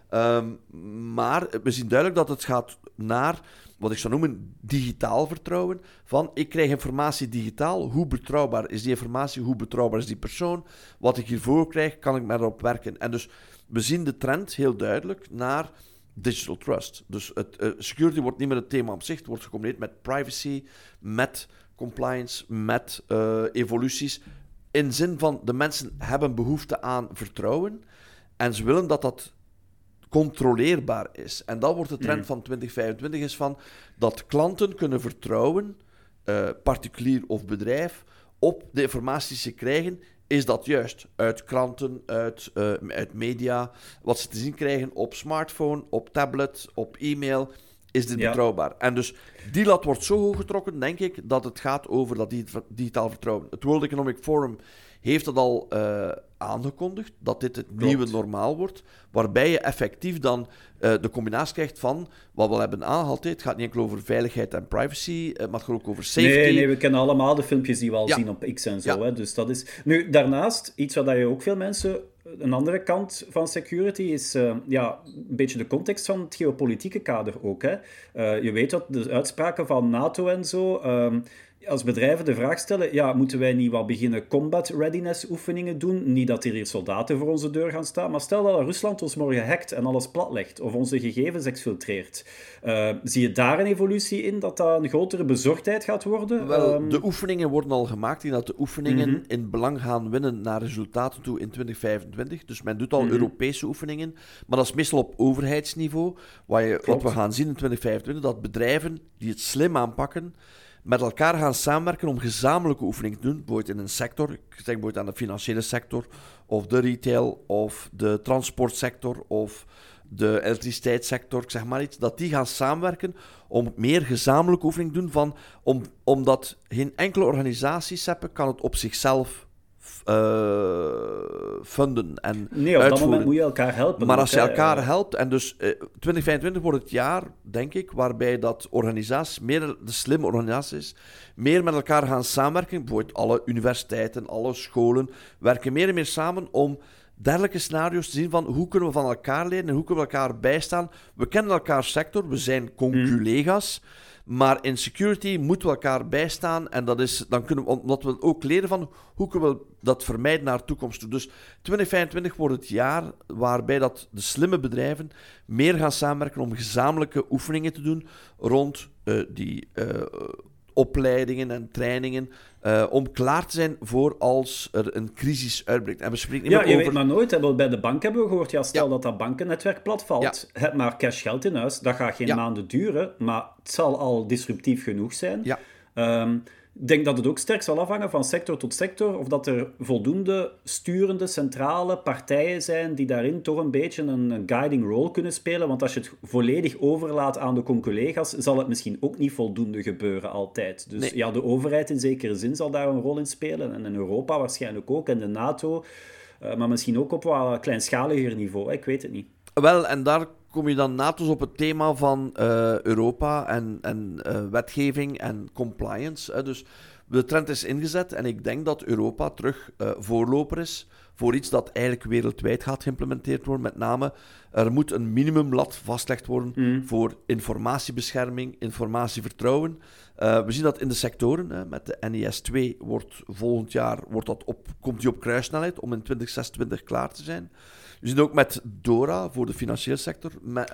Maar we zien duidelijk dat het gaat naar wat ik zou noemen digitaal vertrouwen. Van, ik krijg informatie digitaal. Hoe betrouwbaar is die informatie? Hoe betrouwbaar is die persoon? Wat ik hiervoor krijg, kan ik erop werken? En dus we zien de trend heel duidelijk naar digital trust. Dus security wordt niet meer het thema op zich. Het wordt gecombineerd met privacy, met compliance, met evoluties. In zin van, de mensen hebben behoefte aan vertrouwen en ze willen dat dat controleerbaar is. En dat wordt de trend van 2025, is van dat klanten kunnen vertrouwen, particulier of bedrijf, op de informatie die ze krijgen. Is dat juist uit kranten, uit media, wat ze te zien krijgen op smartphone, op tablet, op e-mail, is dit betrouwbaar? En dus die lat wordt zo hoog getrokken, denk ik, dat het gaat over dat digitaal vertrouwen. Het World Economic Forum heeft dat al aangekondigd, dat dit het nieuwe normaal wordt, waarbij je effectief dan de combinatie krijgt van wat we hebben aangehaald. Het gaat niet enkel over veiligheid en privacy, maar het gaat ook over safety. Nee, we kennen allemaal de filmpjes die we al zien op X en zo. Hè? Dus dat is... Nu, daarnaast, iets wat je ook veel mensen een andere kant van security is een beetje de context van het geopolitieke kader ook. Hè. Je weet dat de uitspraken van NATO en zo... als bedrijven de vraag stellen, moeten wij niet wat beginnen combat readiness oefeningen doen? Niet dat er hier soldaten voor onze deur gaan staan, maar stel dat Rusland ons morgen hackt en alles platlegt of onze gegevens exfiltreert. Zie je daar een evolutie in, dat een grotere bezorgdheid gaat worden? Wel, de oefeningen worden al gemaakt. Ik denk dat de oefeningen in belang gaan winnen naar resultaten toe in 2025. Dus men doet al Europese oefeningen, maar dat is meestal op overheidsniveau. Wat we gaan zien in 2025, dat bedrijven die het slim aanpakken, met elkaar gaan samenwerken om gezamenlijke oefeningen te doen, bijvoorbeeld in een sector, ik denk bijvoorbeeld aan de financiële sector, of de retail, of de transportsector, of de elektriciteitssector, ik zeg maar iets, dat die gaan samenwerken om meer gezamenlijke oefeningen te doen, omdat geen enkele organisatie, Seppe, kan het op zichzelf funden en nee, op uitvoeren. Dat moment moet je elkaar helpen. Maar als je elkaar helpt, en dus 2025 wordt het jaar, denk ik, waarbij dat organisaties, meer de slimme organisaties, meer met elkaar gaan samenwerken. Bijvoorbeeld alle universiteiten, alle scholen, werken meer en meer samen om dergelijke scenario's te zien van hoe kunnen we van elkaar leren en hoe kunnen we elkaar bijstaan. We kennen elkaar sector, we zijn conculega's. Maar in security moeten we elkaar bijstaan en dat is, dan kunnen we, omdat we ook leren van hoe kunnen we dat vermijden naar de toekomst toe. Dus 2025 wordt het jaar waarbij dat de slimme bedrijven meer gaan samenwerken om gezamenlijke oefeningen te doen rond die opleidingen en trainingen, om klaar te zijn voor als er een crisis uitbreekt. En we spreken niet meer je over... weet maar nooit. Bij de bank hebben we gehoord, stel dat bankennetwerk platvalt, heb maar cash geld in huis, dat gaat geen maanden duren, maar het zal al disruptief genoeg zijn. Ja. Ik denk dat het ook sterk zal afhangen van sector tot sector, of dat er voldoende sturende, centrale partijen zijn die daarin toch een beetje een guiding role kunnen spelen. Want als je het volledig overlaat aan de conculega's, zal het misschien ook niet voldoende gebeuren altijd. Dus de overheid in zekere zin zal daar een rol in spelen. En in Europa waarschijnlijk ook, en de NATO. Maar misschien ook op wat kleinschaliger niveau, ik weet het niet. Wel, en daar kom je dan naadloos op het thema van Europa en wetgeving en compliance. Dus de trend is ingezet en ik denk dat Europa terug voorloper is voor iets dat eigenlijk wereldwijd gaat geïmplementeerd worden. Met name, er moet een minimumlat vastgelegd worden voor informatiebescherming, informatievertrouwen. We zien dat in de sectoren. Met de NIS2 volgend jaar komt die op kruissnelheid om in 2026 klaar te zijn. We zien ook met DORA voor de financiële sector,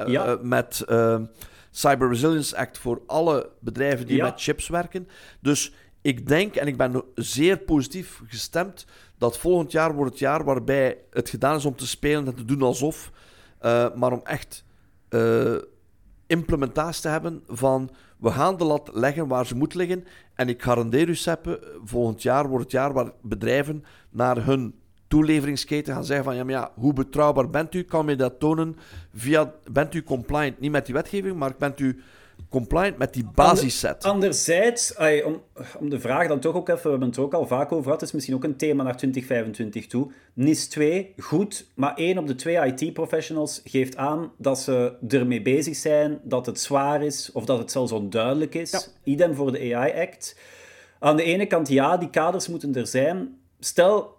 met Cyber Resilience Act voor alle bedrijven die met chips werken. Dus ik denk, en ik ben zeer positief gestemd, dat volgend jaar wordt het jaar waarbij het gedaan is om te spelen en te doen alsof, maar om echt implementatie te hebben van we gaan de lat leggen waar ze moet liggen. En ik garandeer u, Seppe, volgend jaar wordt het jaar waar bedrijven naar hun toeleveringsketen gaan zeggen van hoe betrouwbaar bent u? Kan je dat tonen bent u compliant, niet met die wetgeving, maar bent u compliant met die basisset? Anderzijds, om de vraag dan toch ook even, we hebben het er ook al vaak over gehad, is misschien ook een thema naar 2025 toe. NIS 2, goed, maar 1 op de 2 IT-professionals geeft aan dat ze ermee bezig zijn, dat het zwaar is, of dat het zelfs onduidelijk is. Ja. Idem voor de AI-act. Aan de ene kant, die kaders moeten er zijn. Stel...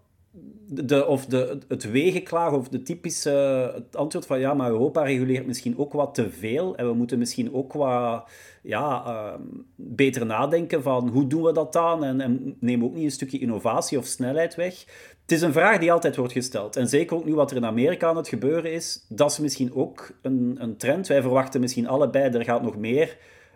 het wegenklaag of de typische het antwoord van maar Europa reguleert misschien ook wat te veel en we moeten misschien ook wat beter nadenken van hoe doen we dat dan en nemen ook niet een stukje innovatie of snelheid weg. Het is een vraag die altijd wordt gesteld en zeker ook nu wat er in Amerika aan het gebeuren is, dat is misschien ook een trend. Wij verwachten misschien allebei, er gaat nog meer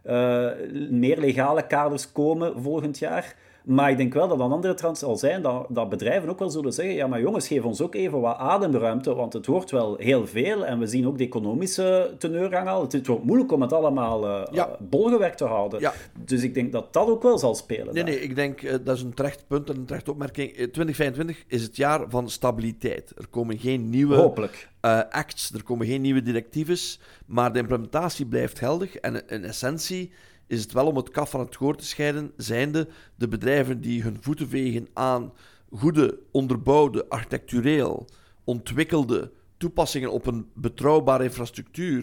legale kaders komen volgend jaar. Maar ik denk wel dat een andere trend zal zijn dat bedrijven ook wel zullen zeggen maar jongens, geef ons ook even wat ademruimte, want het wordt wel heel veel en we zien ook de economische teneurgang al. Het wordt moeilijk om het allemaal bolgewerkt te houden. Ja. Dus ik denk dat dat ook wel zal spelen. Nee, ik denk dat is een terecht punt en een terecht opmerking. 2025 is het jaar van stabiliteit. Er komen geen nieuwe acts, er komen geen nieuwe directives, maar de implementatie blijft geldig en in essentie is het wel om het kaf van het goor te scheiden, zijnde de bedrijven die hun voeten vegen aan goede, onderbouwde, architectureel ontwikkelde toepassingen op een betrouwbare infrastructuur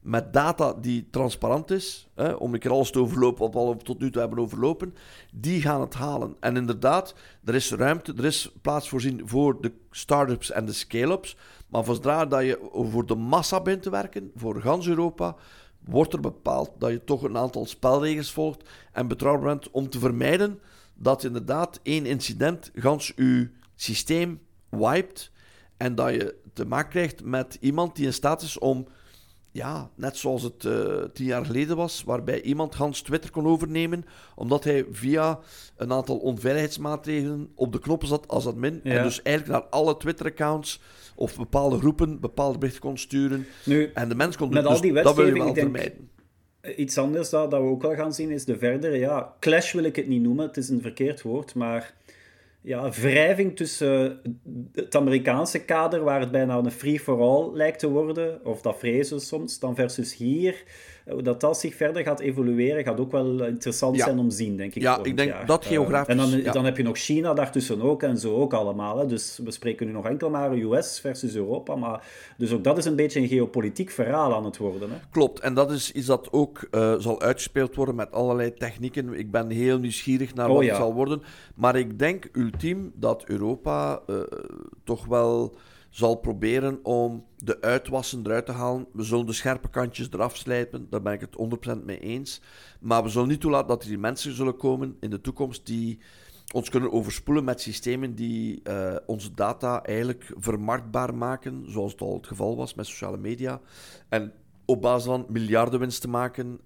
met data die transparant is, om een keer alles te overlopen wat we al tot nu toe hebben overlopen, die gaan het halen. En inderdaad, er is ruimte, er is plaats voorzien voor de start-ups en de scale-ups, maar zodra dat je voor de massa bent te werken, voor gans Europa, wordt er bepaald dat je toch een aantal spelregels volgt en betrouwbaar bent om te vermijden dat inderdaad één incident gans je systeem wiped en dat je te maken krijgt met iemand die in staat is om, ja, net zoals het 10 jaar geleden was, waarbij iemand gans Twitter kon overnemen, omdat hij via een aantal onveiligheidsmaatregelen op de knoppen zat als admin, en dus eigenlijk naar alle Twitter-accounts of bepaalde groepen bepaalde berichten kon sturen. Nu, en de mens kon met dus al die dat wil je wetgeving, wel ik denk, vermijden. Iets anders dat we ook wel gaan zien is de verdere, ja, clash wil ik het niet noemen, het is een verkeerd woord, maar ja, wrijving tussen het Amerikaanse kader, waar het bijna een free-for-all lijkt te worden, of dat vrezen soms, dan versus hier. Dat zich verder gaat evolueren, gaat ook wel interessant zijn om te zien, denk ik. Ja, ik denk jaar. dat geografisch... En dan heb je nog China daartussen ook, en zo ook allemaal. Hè. Dus we spreken nu nog enkel maar US versus Europa, maar dus ook dat is een beetje een geopolitiek verhaal aan het worden. Hè. Klopt, en dat is iets dat ook zal uitgespeeld worden met allerlei technieken. Ik ben heel nieuwsgierig naar wat het zal worden, maar ik denk ultiem dat Europa toch wel zal proberen om de uitwassen eruit te halen. We zullen de scherpe kantjes eraf slijpen, daar ben ik het 100% mee eens. Maar we zullen niet toelaten dat er die mensen zullen komen in de toekomst die ons kunnen overspoelen met systemen die onze data eigenlijk vermarktbaar maken, zoals het al het geval was met sociale media. En op basis van miljardenwinst te maken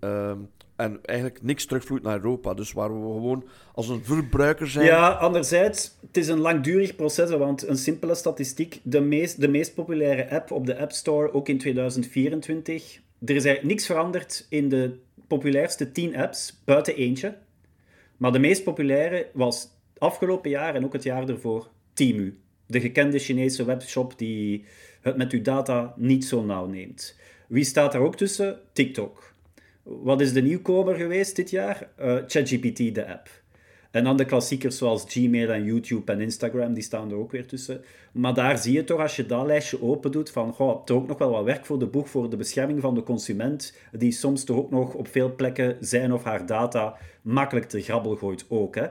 en eigenlijk niks terugvloeit naar Europa. Dus waar we gewoon als een verbruiker zijn... Ja, anderzijds, het is een langdurig proces, want een simpele statistiek, de meest populaire app op de App Store, ook in 2024, er is eigenlijk niks veranderd in de populairste 10 apps, buiten eentje. Maar de meest populaire was afgelopen jaar en ook het jaar ervoor Temu. De gekende Chinese webshop die het met uw data niet zo nauw neemt. Wie staat daar ook tussen? TikTok. Wat is de nieuwkomer geweest dit jaar? ChatGPT, de app. En dan de klassiekers zoals Gmail en YouTube en Instagram, die staan er ook weer tussen. Maar daar zie je toch, als je dat lijstje open doet, van, er ook nog wel wat werk voor de boeg, voor de bescherming van de consument, die soms toch ook nog op veel plekken zijn of haar data makkelijk te grabbel gooit ook. Hè.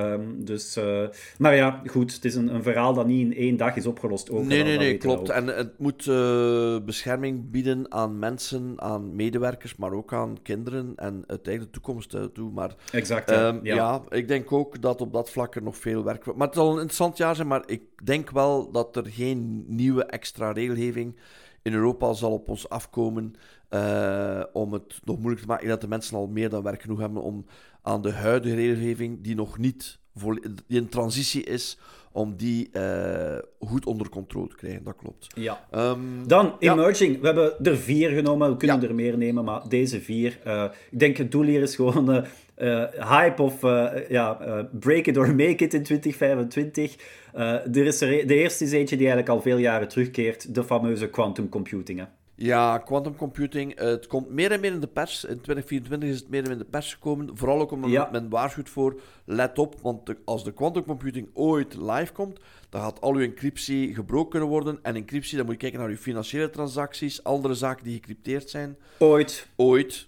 Maar ja, goed, het is een verhaal dat niet in 1 dag is opgelost. Ook, nee, klopt. En het moet bescherming bieden aan mensen, aan medewerkers, maar ook aan kinderen en uiteindelijk de toekomst toe. Maar, exact, ja, ik denk ook dat op dat vlak er nog veel werk... Maar het zal een interessant jaar zijn, maar ik denk wel dat er geen nieuwe extra regelgeving in Europa zal op ons afkomen om het nog moeilijk te maken. Dat de mensen al meer dan werk genoeg hebben om aan de huidige regelgeving, die nog niet die in transitie is, om die goed onder controle te krijgen. Dat klopt. Ja. Dan, emerging. We hebben er 4 genomen. We kunnen er meer nemen, maar deze 4. Ik denk het doel hier is gewoon hype of break it or make it in 2025. De eerste is eentje die eigenlijk al veel jaren terugkeert. De fameuze quantum computing. Hè. Ja, quantum computing. Het komt meer en meer in de pers. In 2024 is het meer en meer in de pers gekomen. Vooral ook omdat men waarschuwt voor, let op, want als de quantum computing ooit live komt, dan gaat al uw encryptie gebroken kunnen worden. En encryptie, dan moet je kijken naar uw financiële transacties, andere zaken die gecrypteerd zijn. Ooit.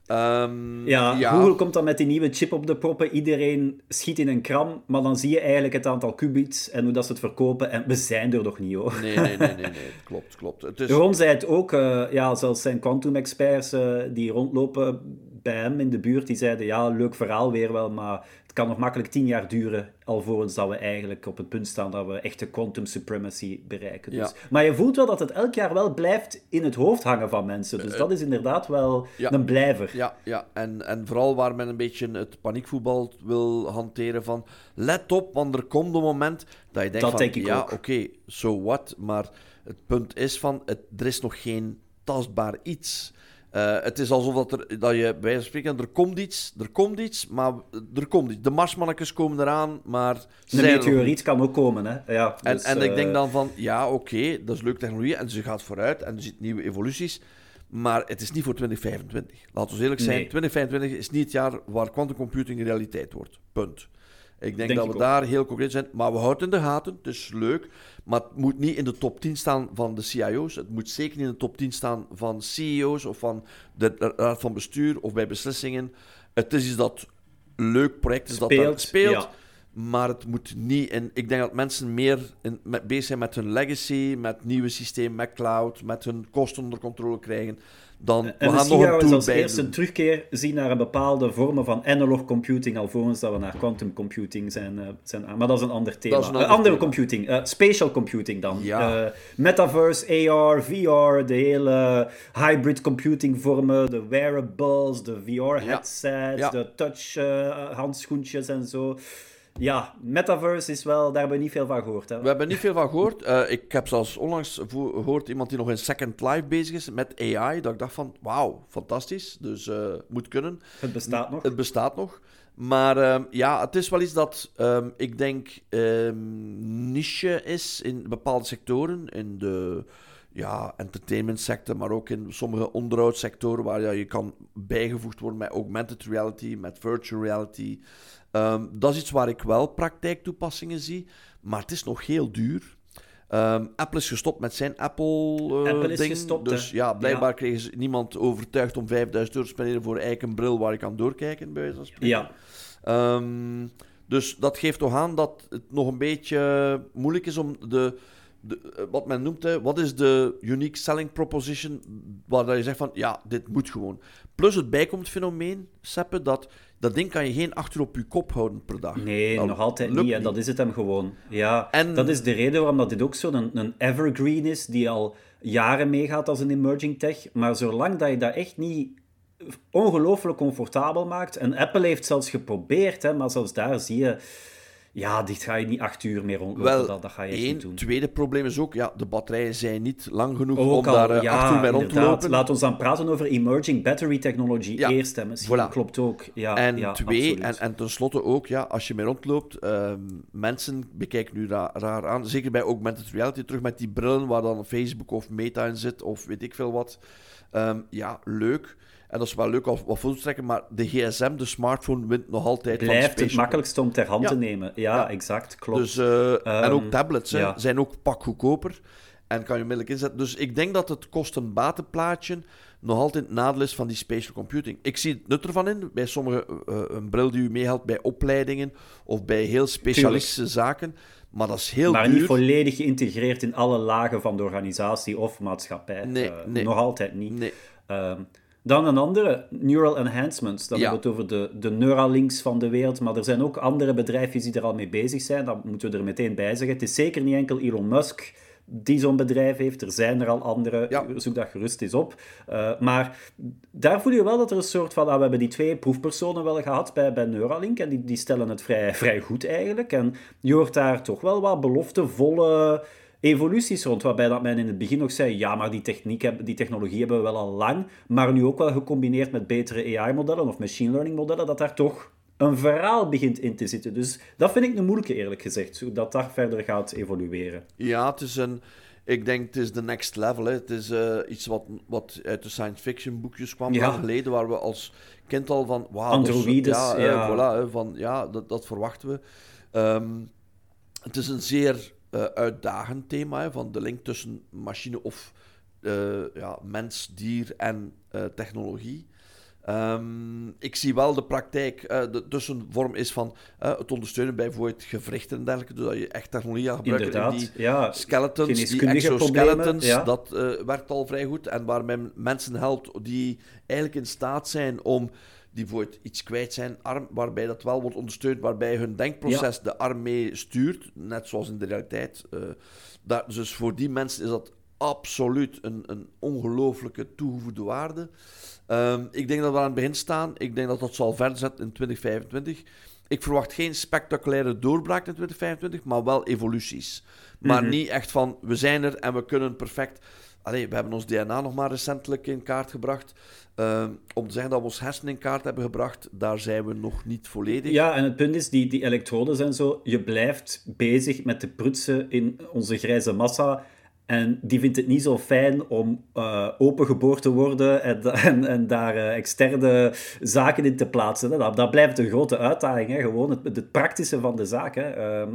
Google komt dan met die nieuwe chip op de proppen. Iedereen schiet in een kram, maar dan zie je eigenlijk het aantal qubits en hoe dat ze het verkopen. En we zijn er nog niet, hoor. Nee. Klopt. Het is... Ron zei het ook, zelfs zijn quantum-experts die rondlopen bij hem in de buurt, die zeiden, leuk verhaal weer wel, maar het kan nog makkelijk 10 jaar duren, alvorens dat we eigenlijk op het punt staan dat we echte quantum supremacy bereiken. Dus. Ja. Maar je voelt wel dat het elk jaar wel blijft in het hoofd hangen van mensen. Dus dat is inderdaad wel een blijver. Ja. En vooral waar men een beetje het paniekvoetbal wil hanteren van, let op, want er komt een moment dat je denkt dat denk ik ook. Oké, so what? Maar het punt is van, er is nog geen tastbaar iets. Het is alsof dat je bij wijze van spreken, er komt iets, maar er komt iets. De Marsmannetjes komen eraan, maar... Een meteoriet kan ook komen, hè. Ja, dus, en ik denk dan van, oké, dat is leuke technologie, en ze gaat vooruit, en er zitten nieuwe evoluties, maar het is niet voor 2025. Laten we eerlijk zijn, 2025 is niet het jaar waar quantum computing realiteit wordt. Punt. Ik denk dat we daar heel concreet zijn. Maar we houden in de gaten. Het is leuk. Maar het moet niet in de top 10 staan van de CIO's. Het moet zeker niet in de top 10 staan van CEO's of van de raad van bestuur of bij beslissingen. Het is iets dat leuk project is dat speelt. Ja. Maar het moet niet in... Ik denk dat mensen meer bezig zijn met hun legacy, met nieuwe systeem, met cloud, met hun kosten onder controle krijgen. Dan en we gaan nog een tool als eerste een terugkeer zien naar een bepaalde vormen van analog computing, alvorens dat we naar quantum computing zijn maar dat is een ander thema. Andere computing, spatial computing dan. Ja. Metaverse, AR, VR, de hele hybrid computing vormen, de wearables, de VR-headsets, de touch handschoentjes en zo. Ja, Metaverse is wel... Daar hebben we niet veel van gehoord. Hè? We hebben niet veel van gehoord. Ik heb zelfs onlangs gehoord iemand die nog in Second Life bezig is met AI. Dat ik dacht van, wauw, fantastisch. Dus moet kunnen. Het bestaat nog. Het bestaat nog. Maar ja, het is wel iets dat ik denk niche is in bepaalde sectoren. In de entertainment sector, maar ook in sommige onderhoudssectoren waar je kan bijgevoegd worden met augmented reality, met virtual reality. Dat is iets waar ik wel praktijktoepassingen zie, maar het is nog heel duur. Apple is gestopt met zijn Apple-ding. Dus ja, blijkbaar kregen ze niemand overtuigd om €5.000 te spenderen voor eigenlijk een bril waar je kan doorkijken, bij wijze van spreken. Ja. Dus dat geeft toch aan dat het nog een beetje moeilijk is om wat men noemt, wat is de unique selling proposition, waar je zegt van, ja, dit moet gewoon. Plus het bijkomend fenomeen, Seppe, dat ding kan je geen 8 uur op je kop houden per dag. Nee, nog altijd niet. En dat is het hem gewoon. Ja, en dat is de reden waarom dat dit ook een evergreen is, die al jaren meegaat als een emerging tech. Maar zolang dat je dat echt niet ongelooflijk comfortabel maakt, en Apple heeft zelfs geprobeerd, hè, maar zelfs daar zie je... Ja, dit ga je niet 8 uur meer rondlopen. Dat ga je echt niet doen. Het tweede probleem is ook, de batterijen zijn niet lang genoeg om daar 8 uur mee rond te lopen. Laat ons dan praten over emerging battery technology eerst. Hè. Misschien klopt ook. Ja, en twee, en tenslotte ook, als je mee rondloopt, mensen bekijken nu raar aan. Zeker bij augmented reality, terug met die brillen waar dan Facebook of Meta in zit, of weet ik veel wat. Leuk. En dat is wel leuk wat foto's trekken, maar de gsm, de smartphone, wint nog altijd van blijft het makkelijkste om ter hand te nemen. Ja, exact, klopt. Dus, en ook tablets zijn ook pak goedkoper en kan je onmiddellijk inzetten. Dus ik denk dat het kosten-batenplaatje nog altijd het nadeel is van die spatial computing. Ik zie het nut ervan in, bij sommige een bril die u meehelpt bij opleidingen of bij heel specialistische zaken. Maar dat is heel duur. Maar niet volledig geïntegreerd in alle lagen van de organisatie of maatschappij. Nee. Nog altijd niet. Nee. Dan een andere, Neural Enhancements. Dan hebben we het over de Neuralinks van de wereld. Maar er zijn ook andere bedrijfjes die er al mee bezig zijn. Dat moeten we er meteen bij zeggen. Het is zeker niet enkel Elon Musk die zo'n bedrijf heeft. Er zijn er al andere. Ja. Zoek dat gerust eens op. Maar daar voel je wel dat er een soort van... we hebben die 2 proefpersonen wel gehad bij Neuralink. En die stellen het vrij goed eigenlijk. En je hoort daar toch wel wat beloftevolle... evoluties rond, waarbij dat men in het begin nog zei, ja, maar die technologie hebben we wel al lang, maar nu ook wel gecombineerd met betere AI-modellen of machine learning-modellen, dat daar toch een verhaal begint in te zitten. Dus dat vind ik een moeilijke, eerlijk gezegd, hoe dat verder gaat evolueren. Ja, ik denk het is de next level. Hè. Het is iets wat uit de science fiction boekjes kwam lang geleden, waar we als kind al van... Wow, Androides, dat verwachten we. Het is een zeer... uitdagend thema, van de link tussen machine of mens, dier en technologie. Ik zie wel de praktijk, de tussenvorm is van het ondersteunen bij bijvoorbeeld gewrichten en dergelijke, doordat je echt technologie gaat gebruiken. Die skeletons, die exoskeletons, dat werkt al vrij goed. En waar men mensen helpt die eigenlijk in staat zijn om die bijvoorbeeld iets kwijt zijn, arm, waarbij dat wel wordt ondersteund, waarbij hun denkproces de arm mee stuurt, net zoals in de realiteit. Dus voor die mensen is dat absoluut een ongelooflijke toegevoegde waarde. Ik denk dat we aan het begin staan. Ik denk dat dat zal verder zetten in 2025. Ik verwacht geen spectaculaire doorbraak in 2025, maar wel evoluties. Maar niet echt van, we zijn er en we kunnen perfect... we hebben ons DNA nog maar recentelijk in kaart gebracht. Om te zeggen dat we ons hersenen in kaart hebben gebracht, daar zijn we nog niet volledig. Ja, en het punt is, die elektrodes en zo, je blijft bezig met de prutsen in onze grijze massa. En die vindt het niet zo fijn om opengeboord te worden en daar externe zaken in te plaatsen. Hè. Dat blijft een grote uitdaging, hè. Gewoon het praktische van de zaak. Hè.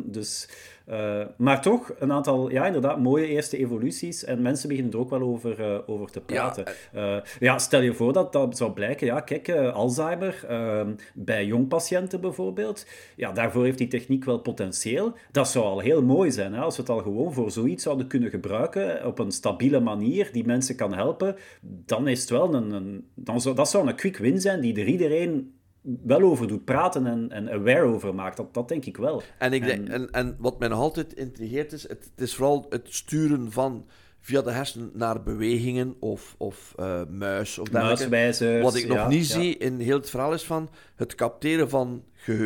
Maar toch, een aantal, ja, inderdaad, mooie eerste evoluties. En mensen beginnen er ook wel over te praten. Stel je voor dat zou blijken, ja, kijk, Alzheimer, bij jongpatiënten bijvoorbeeld, ja, daarvoor heeft die techniek wel potentieel. Dat zou al heel mooi zijn, hè, als we het al gewoon voor zoiets zouden kunnen gebruiken, op een stabiele manier, die mensen kan helpen, dan is het wel dat zou een quick win zijn, die er iedereen wel over doet praten en aware over maakt. Dat denk ik wel. En wat mij nog altijd intrigeert is, het is vooral het sturen van via de hersenen naar bewegingen of muis of dergelijke. Muiswijzers. Wat ik nog niet zie in heel het verhaal is van het capteren van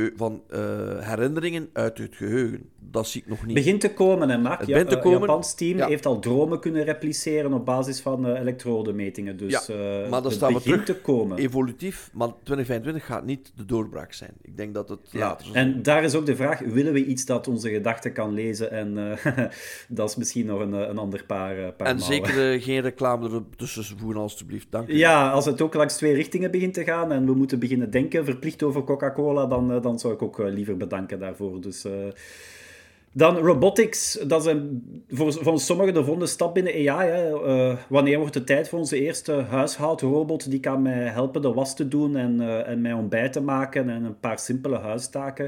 herinneringen uit het geheugen. Dat zie ik nog niet. Begint te komen, hè, Mark. Het Japans team ja. heeft al dromen kunnen repliceren op basis van elektrodemetingen. Dus maar dat het begint te komen. Evolutief, maar 2025 gaat niet de doorbraak zijn. Ik denk dat het later zal zijn. En zijn. daar is ook de vraag, willen we iets dat onze gedachten kan lezen? En dat is misschien nog een ander paar en mouwen. zeker geen reclame ertussen voeren, alstublieft. Dank u. Ja, als het ook langs twee richtingen begint te gaan en we moeten beginnen denken, verplicht over Coca-Cola, dan zou ik ook liever bedanken daarvoor. Dus... Dan robotics, dat is voor sommigen de volgende stap binnen AI. Hè. Wanneer wordt het tijd voor onze eerste huishoudrobot die kan mij helpen de was te doen en mij ontbijt te maken en een paar simpele huistaken.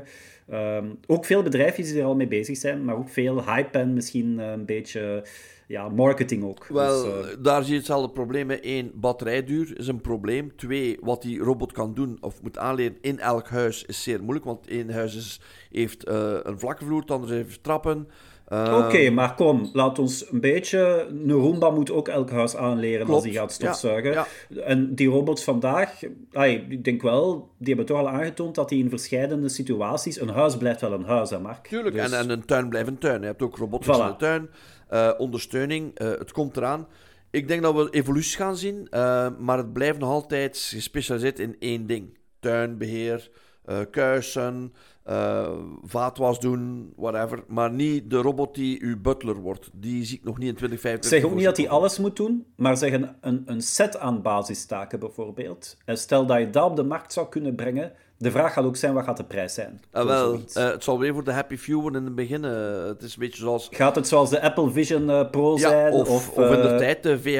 Ook veel bedrijfjes die er al mee bezig zijn, maar ook veel hype en misschien een beetje marketing ook. Wel, daar zie je hetzelfde probleem. 1, batterijduur is een probleem. 2, wat die robot kan doen of moet aanleren in elk huis is zeer moeilijk, want één huis heeft een vlakke vloer, het andere heeft trappen. Oké, maar kom, laat ons een beetje... Een Roomba moet ook elk huis aanleren als die gaat stofzuigen. Ja. En die robots vandaag, ik denk wel, die hebben toch al aangetoond dat die in verschillende situaties... Een huis blijft wel een huis, hè, Mark? Tuurlijk, dus... en een tuin blijft een tuin. Je hebt ook robotics in de tuin. Ondersteuning, het komt eraan. Ik denk dat we evolutie gaan zien, maar het blijft nog altijd gespecialiseerd in één ding. Tuinbeheer, kuisen... vaatwas doen, whatever. Maar niet de robot die uw butler wordt. Die zie ik nog niet in 2025. Zeg ook niet dat hij alles moet doen, maar zeg een set aan basistaken bijvoorbeeld. En stel dat je dat op de markt zou kunnen brengen, de vraag gaat ook zijn, wat gaat de prijs zijn? Het zal weer voor de happy few worden in het begin. Het is een beetje zoals... Gaat het zoals de Apple Vision Pro zijn? Of in de tijd,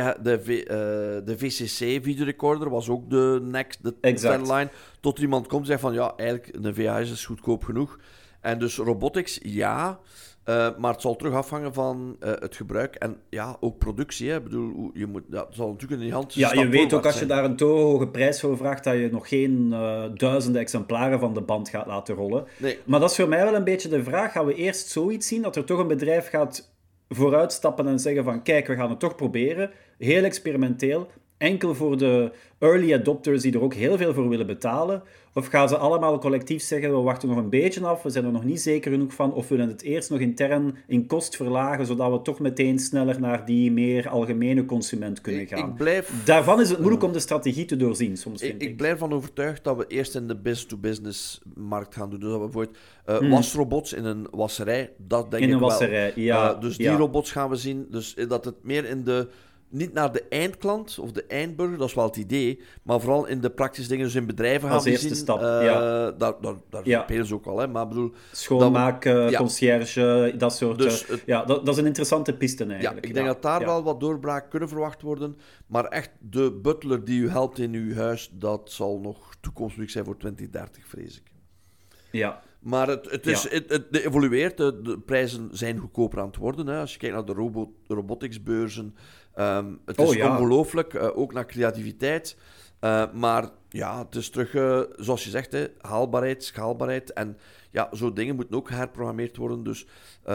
de VCC-videorecorder was ook de next, de deadline. Tot iemand komt en zegt van, ja, eigenlijk, een VHS is goedkoop genoeg. En dus robotics, ja... maar het zal terug afhangen van het gebruik en ja, ook productie. Hè. Ik bedoel, het zal natuurlijk in die hand ja, je weet ook als je daar een torenhoge prijs voor vraagt, dat je nog geen duizenden exemplaren van de band gaat laten rollen. Nee. Maar dat is voor mij wel een beetje de vraag. Gaan we eerst zoiets zien, dat er toch een bedrijf gaat vooruitstappen en zeggen van, kijk, we gaan het toch proberen. Heel experimenteel. Enkel voor de early adopters die er ook heel veel voor willen betalen? Of gaan ze allemaal collectief zeggen, we wachten nog een beetje af, we zijn er nog niet zeker genoeg van, of willen het eerst nog intern in kost verlagen, zodat we toch meteen sneller naar die meer algemene consument kunnen gaan? Daarvan is het moeilijk om de strategie te doorzien, soms vind ik. Ik blijf ervan overtuigd dat we eerst in de business-to-business markt gaan doen. Dus dat we bijvoorbeeld wasrobots in een wasserij, dat denk ik wel. In een wasserij, ja. Dus die robots gaan we zien. Dus dat het meer in de... Niet naar de eindklant of de eindburger, dat is wel het idee, maar vooral in de praktische dingen, dus in bedrijven gaan we zien. Als eerste stap, ja. Daar spelen ze ook al, hè, maar bedoel... Schoonmaak, conciërge, dat soort... Dus dat is een interessante piste eigenlijk. Ja, ik denk dat daar wel wat doorbraak kunnen verwacht worden, maar echt de butler die u helpt in uw huis, dat zal nog toekomstmuziek zijn voor 2030, vrees ik. Ja. Maar het evolueert, de prijzen zijn goedkoper aan het worden. Hè. Als je kijkt naar de roboticsbeurzen, het is ongelooflijk, ook naar creativiteit. Maar ja, het is terug, zoals je zegt, hè, haalbaarheid, schaalbaarheid. En ja, zo'n dingen moeten ook herprogrammeerd worden. Dus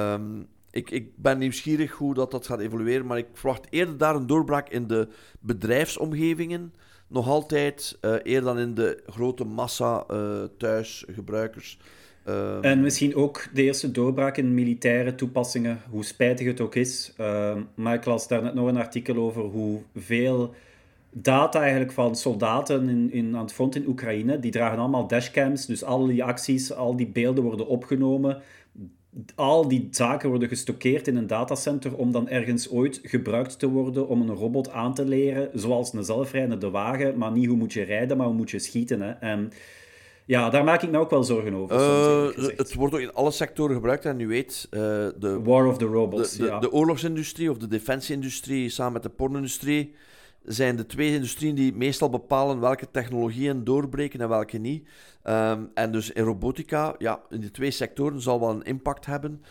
ik ben nieuwsgierig hoe dat gaat evolueren. Maar ik verwacht eerder daar een doorbraak in de bedrijfsomgevingen. Nog altijd, eerder dan in de grote massa thuisgebruikers. En misschien ook de eerste doorbraak in militaire toepassingen, hoe spijtig het ook is. Maar ik las daar net nog een artikel over hoeveel data eigenlijk van soldaten aan het front in Oekraïne, die dragen allemaal dashcams, dus al die acties, al die beelden worden opgenomen. al die zaken worden gestockeerd in een datacenter om dan ergens ooit gebruikt te worden om een robot aan te leren, zoals een zelfrijdende wagen, maar niet hoe moet je rijden, maar hoe moet je schieten. Hè. En ja, daar maak ik me ook wel zorgen over. Het wordt ook in alle sectoren gebruikt en u weet... de War of the Robots, de oorlogsindustrie of de defensieindustrie samen met de porno-industrie zijn de twee industrieën die meestal bepalen welke technologieën doorbreken en welke niet. En dus in robotica, ja, in die twee sectoren zal wel een impact hebben.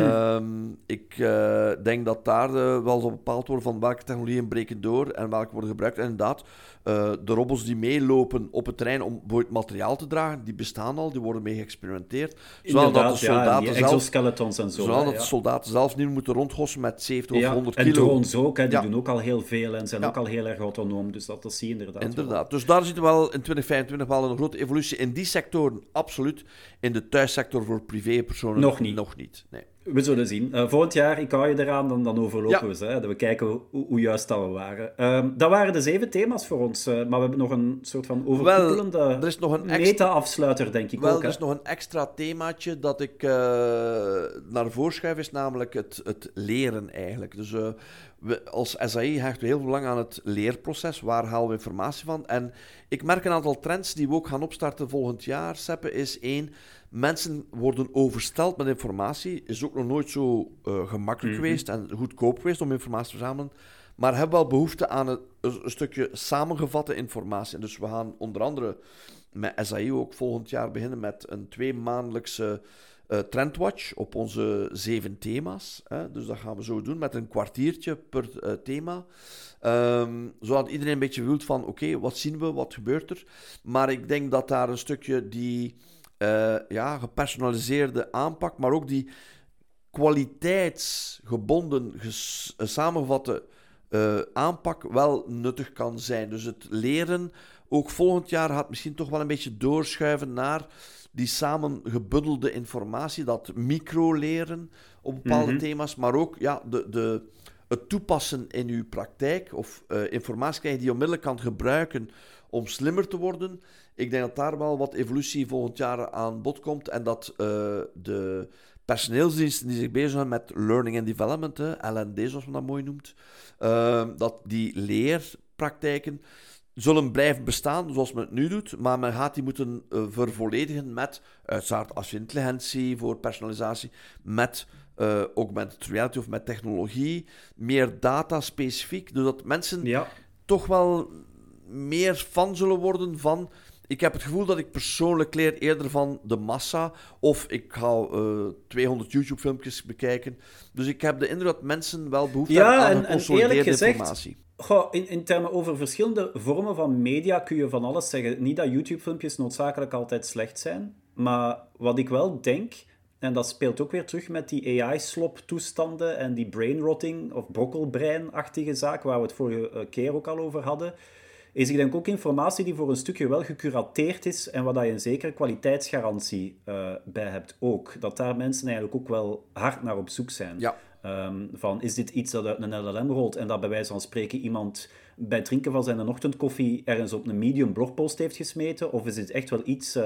Ik denk dat daar wel zal bepaald worden van welke technologieën breken door en welke worden gebruikt. En inderdaad, de robots die meelopen op het terrein om bijvoorbeeld materiaal te dragen, die bestaan al, die worden mee geëxperimenteerd. Zodat de soldaten exoskeletons en zo. Zodat de soldaten zelf niet moeten rondhossen met 70 of 100 kilo. En drones ook, hè, die doen ook al heel veel en zijn ook al heel erg autonoom. Dus dat zie je inderdaad wel. Dus daar zitten we wel in 2025 wel een grote evolutie. In die sectoren, absoluut. In de thuissector voor privépersonen nog niet. Nee. We zullen zien. Volgend jaar, ik hou je eraan, dan overlopen we ze. Hè? Dat we kijken hoe juist dat we waren. Dat waren de 7 thema's voor ons. Maar we hebben nog een soort van overkoepelende meta-afsluiter, denk ik ook. Er is nog een extra themaatje dat ik naar voren schuif, is namelijk het leren eigenlijk. Dus we als SAI hechten we heel veel belang aan het leerproces. Waar halen we informatie van? En ik merk een aantal trends die we ook gaan opstarten volgend jaar, Seppe, is 1... Mensen worden oversteld met informatie. Is ook nog nooit zo gemakkelijk geweest en goedkoop geweest om informatie te verzamelen. Maar hebben wel behoefte aan een stukje samengevatte informatie. En dus we gaan onder andere met SAI ook volgend jaar beginnen met een 2-maandelijkse trendwatch op onze 7 thema's. Dus dat gaan we zo doen met een kwartiertje per thema. Zodat iedereen een beetje voelt van oké, wat zien we, wat gebeurt er? Maar ik denk dat daar een stukje die... gepersonaliseerde aanpak, maar ook die kwaliteitsgebonden, samengevatte aanpak wel nuttig kan zijn. Dus het leren, ook volgend jaar, gaat misschien toch wel een beetje doorschuiven naar die samengebundelde informatie, dat micro-leren op bepaalde thema's, maar ook het toepassen in uw praktijk of informatie krijgen die je onmiddellijk kan gebruiken om slimmer te worden. Ik denk dat daar wel wat evolutie volgend jaar aan bod komt en dat de personeelsdiensten die zich bezighouden met learning and development, L&D zoals men dat mooi noemt, dat die leerpraktijken zullen blijven bestaan zoals men het nu doet, maar men gaat die moeten vervolledigen met uiteraard artificiële intelligentie voor personalisatie, met augmented reality of met technologie, meer data specifiek, doordat mensen toch wel meer fan zullen worden van... Ik heb het gevoel dat ik persoonlijk leer eerder van de massa, of ik ga 200 YouTube-filmpjes bekijken. Dus ik heb de indruk dat mensen wel behoefte hebben aan geconsolideerde informatie. In termen over verschillende vormen van media kun je van alles zeggen. Niet dat YouTube-filmpjes noodzakelijk altijd slecht zijn, maar wat ik wel denk... En dat speelt ook weer terug met die AI-slop-toestanden en die brainrotting of brokkelbrein-achtige zaak, waar we het vorige keer ook al over hadden, is ik denk ook informatie die voor een stukje wel gecurateerd is en waar je een zekere kwaliteitsgarantie bij hebt ook. Dat daar mensen eigenlijk ook wel hard naar op zoek zijn. Ja. Van, is dit iets dat uit een LLM rolt en dat bij wijze van spreken iemand bij het drinken van zijn ochtendkoffie ergens op een Medium blogpost heeft gesmeten? Of is dit echt wel iets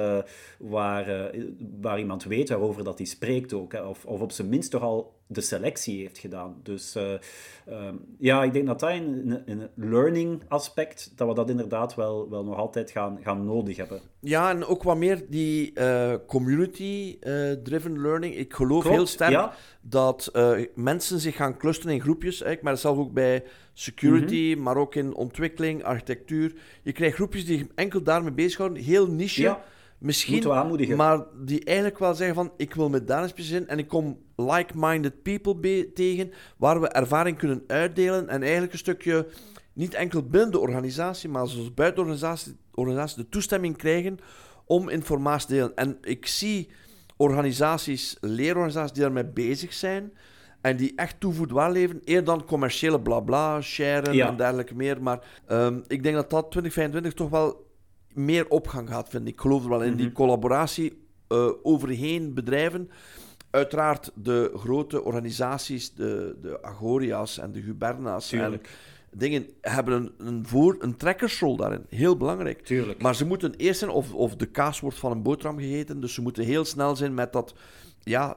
waar iemand weet waarover dat hij spreekt ook? Hè? Of op zijn minst toch al de selectie heeft gedaan. Dus ik denk dat in het learning aspect, dat we dat inderdaad wel nog altijd gaan nodig hebben. Ja, en ook wat meer die community-driven learning. Ik geloof heel sterk dat mensen zich gaan clusteren in groepjes. Ik merk zelf ook bij security, maar ook in ontwikkeling, architectuur. Je krijgt groepjes die enkel daarmee bezighouden, heel niche, misschien, maar die eigenlijk wel zeggen van, ik wil me daar een specialiseren en ik kom like-minded people tegen, waar we ervaring kunnen uitdelen en eigenlijk een stukje, niet enkel binnen de organisatie, maar zelfs buiten de organisatie de toestemming krijgen om informatie te delen. En ik zie leerorganisaties die daarmee bezig zijn en die echt toevoegd leveren, eerder dan commerciële blabla, sharen en dergelijke meer. Maar ik denk dat 2025 toch wel meer opgang gaat vinden. Ik geloof er wel in die collaboratie overheen bedrijven. Uiteraard de grote organisaties, de Agoria's en de Huberna's en dingen hebben een trekkersrol daarin. Heel belangrijk. Tuurlijk. Maar ze moeten eerst zijn of de kaas wordt van een boterham gegeten, dus ze moeten heel snel zijn met dat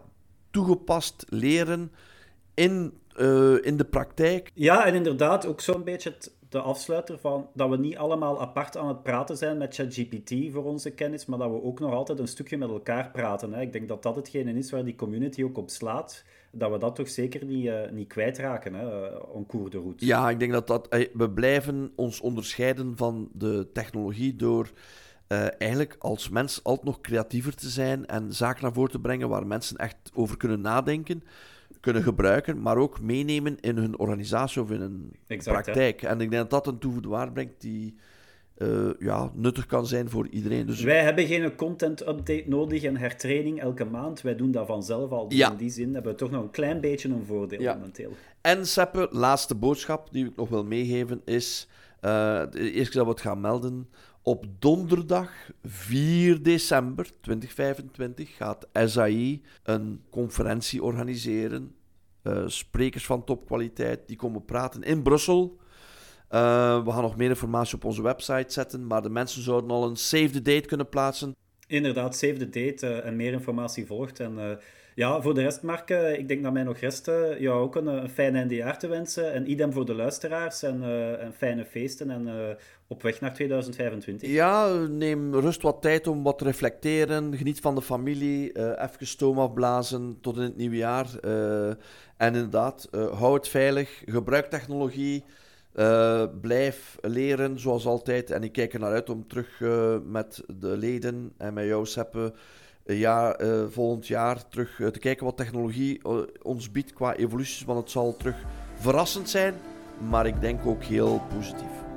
toegepast leren in de praktijk. Ja, en inderdaad ook zo'n beetje de afsluiter van dat we niet allemaal apart aan het praten zijn met ChatGPT voor onze kennis, maar dat we ook nog altijd een stukje met elkaar praten. Hè. Ik denk dat dat hetgene is waar die community ook op slaat, dat we dat toch zeker niet kwijtraken, en cours de route. Ja, ik denk dat we blijven ons onderscheiden van de technologie door eigenlijk als mens altijd nog creatiever te zijn en zaken naar voren te brengen waar mensen echt over kunnen nadenken, kunnen gebruiken, maar ook meenemen in hun organisatie of in hun praktijk. Hè? En ik denk dat dat een toegevoegde waarde brengt die nuttig kan zijn voor iedereen. Dus wij hebben geen content-update nodig en hertraining elke maand. Wij doen dat vanzelf al. Dus in die zin hebben we toch nog een klein beetje een voordeel momenteel. En Seppe, laatste boodschap die ik nog wil meegeven is, de eerste keer dat we het gaan melden, op donderdag 4 december 2025 gaat SAI een conferentie organiseren. Sprekers van topkwaliteit die komen praten in Brussel. We gaan nog meer informatie op onze website zetten, maar de mensen zouden al een save the date kunnen plaatsen. Inderdaad, save the date en meer informatie volgt. En voor de rest, Mark, ik denk dat mij nog rest jou ook een fijn eindejaar te wensen. En idem voor de luisteraars en fijne feesten en op weg naar 2025. Ja, neem rust wat tijd om wat te reflecteren. Geniet van de familie. Even stoom afblazen tot in het nieuwe jaar. En inderdaad, hou het veilig. Gebruik technologie. Blijf leren, zoals altijd. En ik kijk er naar uit om terug met de leden en met jou, Seppe, volgend jaar terug te kijken wat technologie ons biedt qua evoluties. Want het zal terug verrassend zijn, maar ik denk ook heel positief.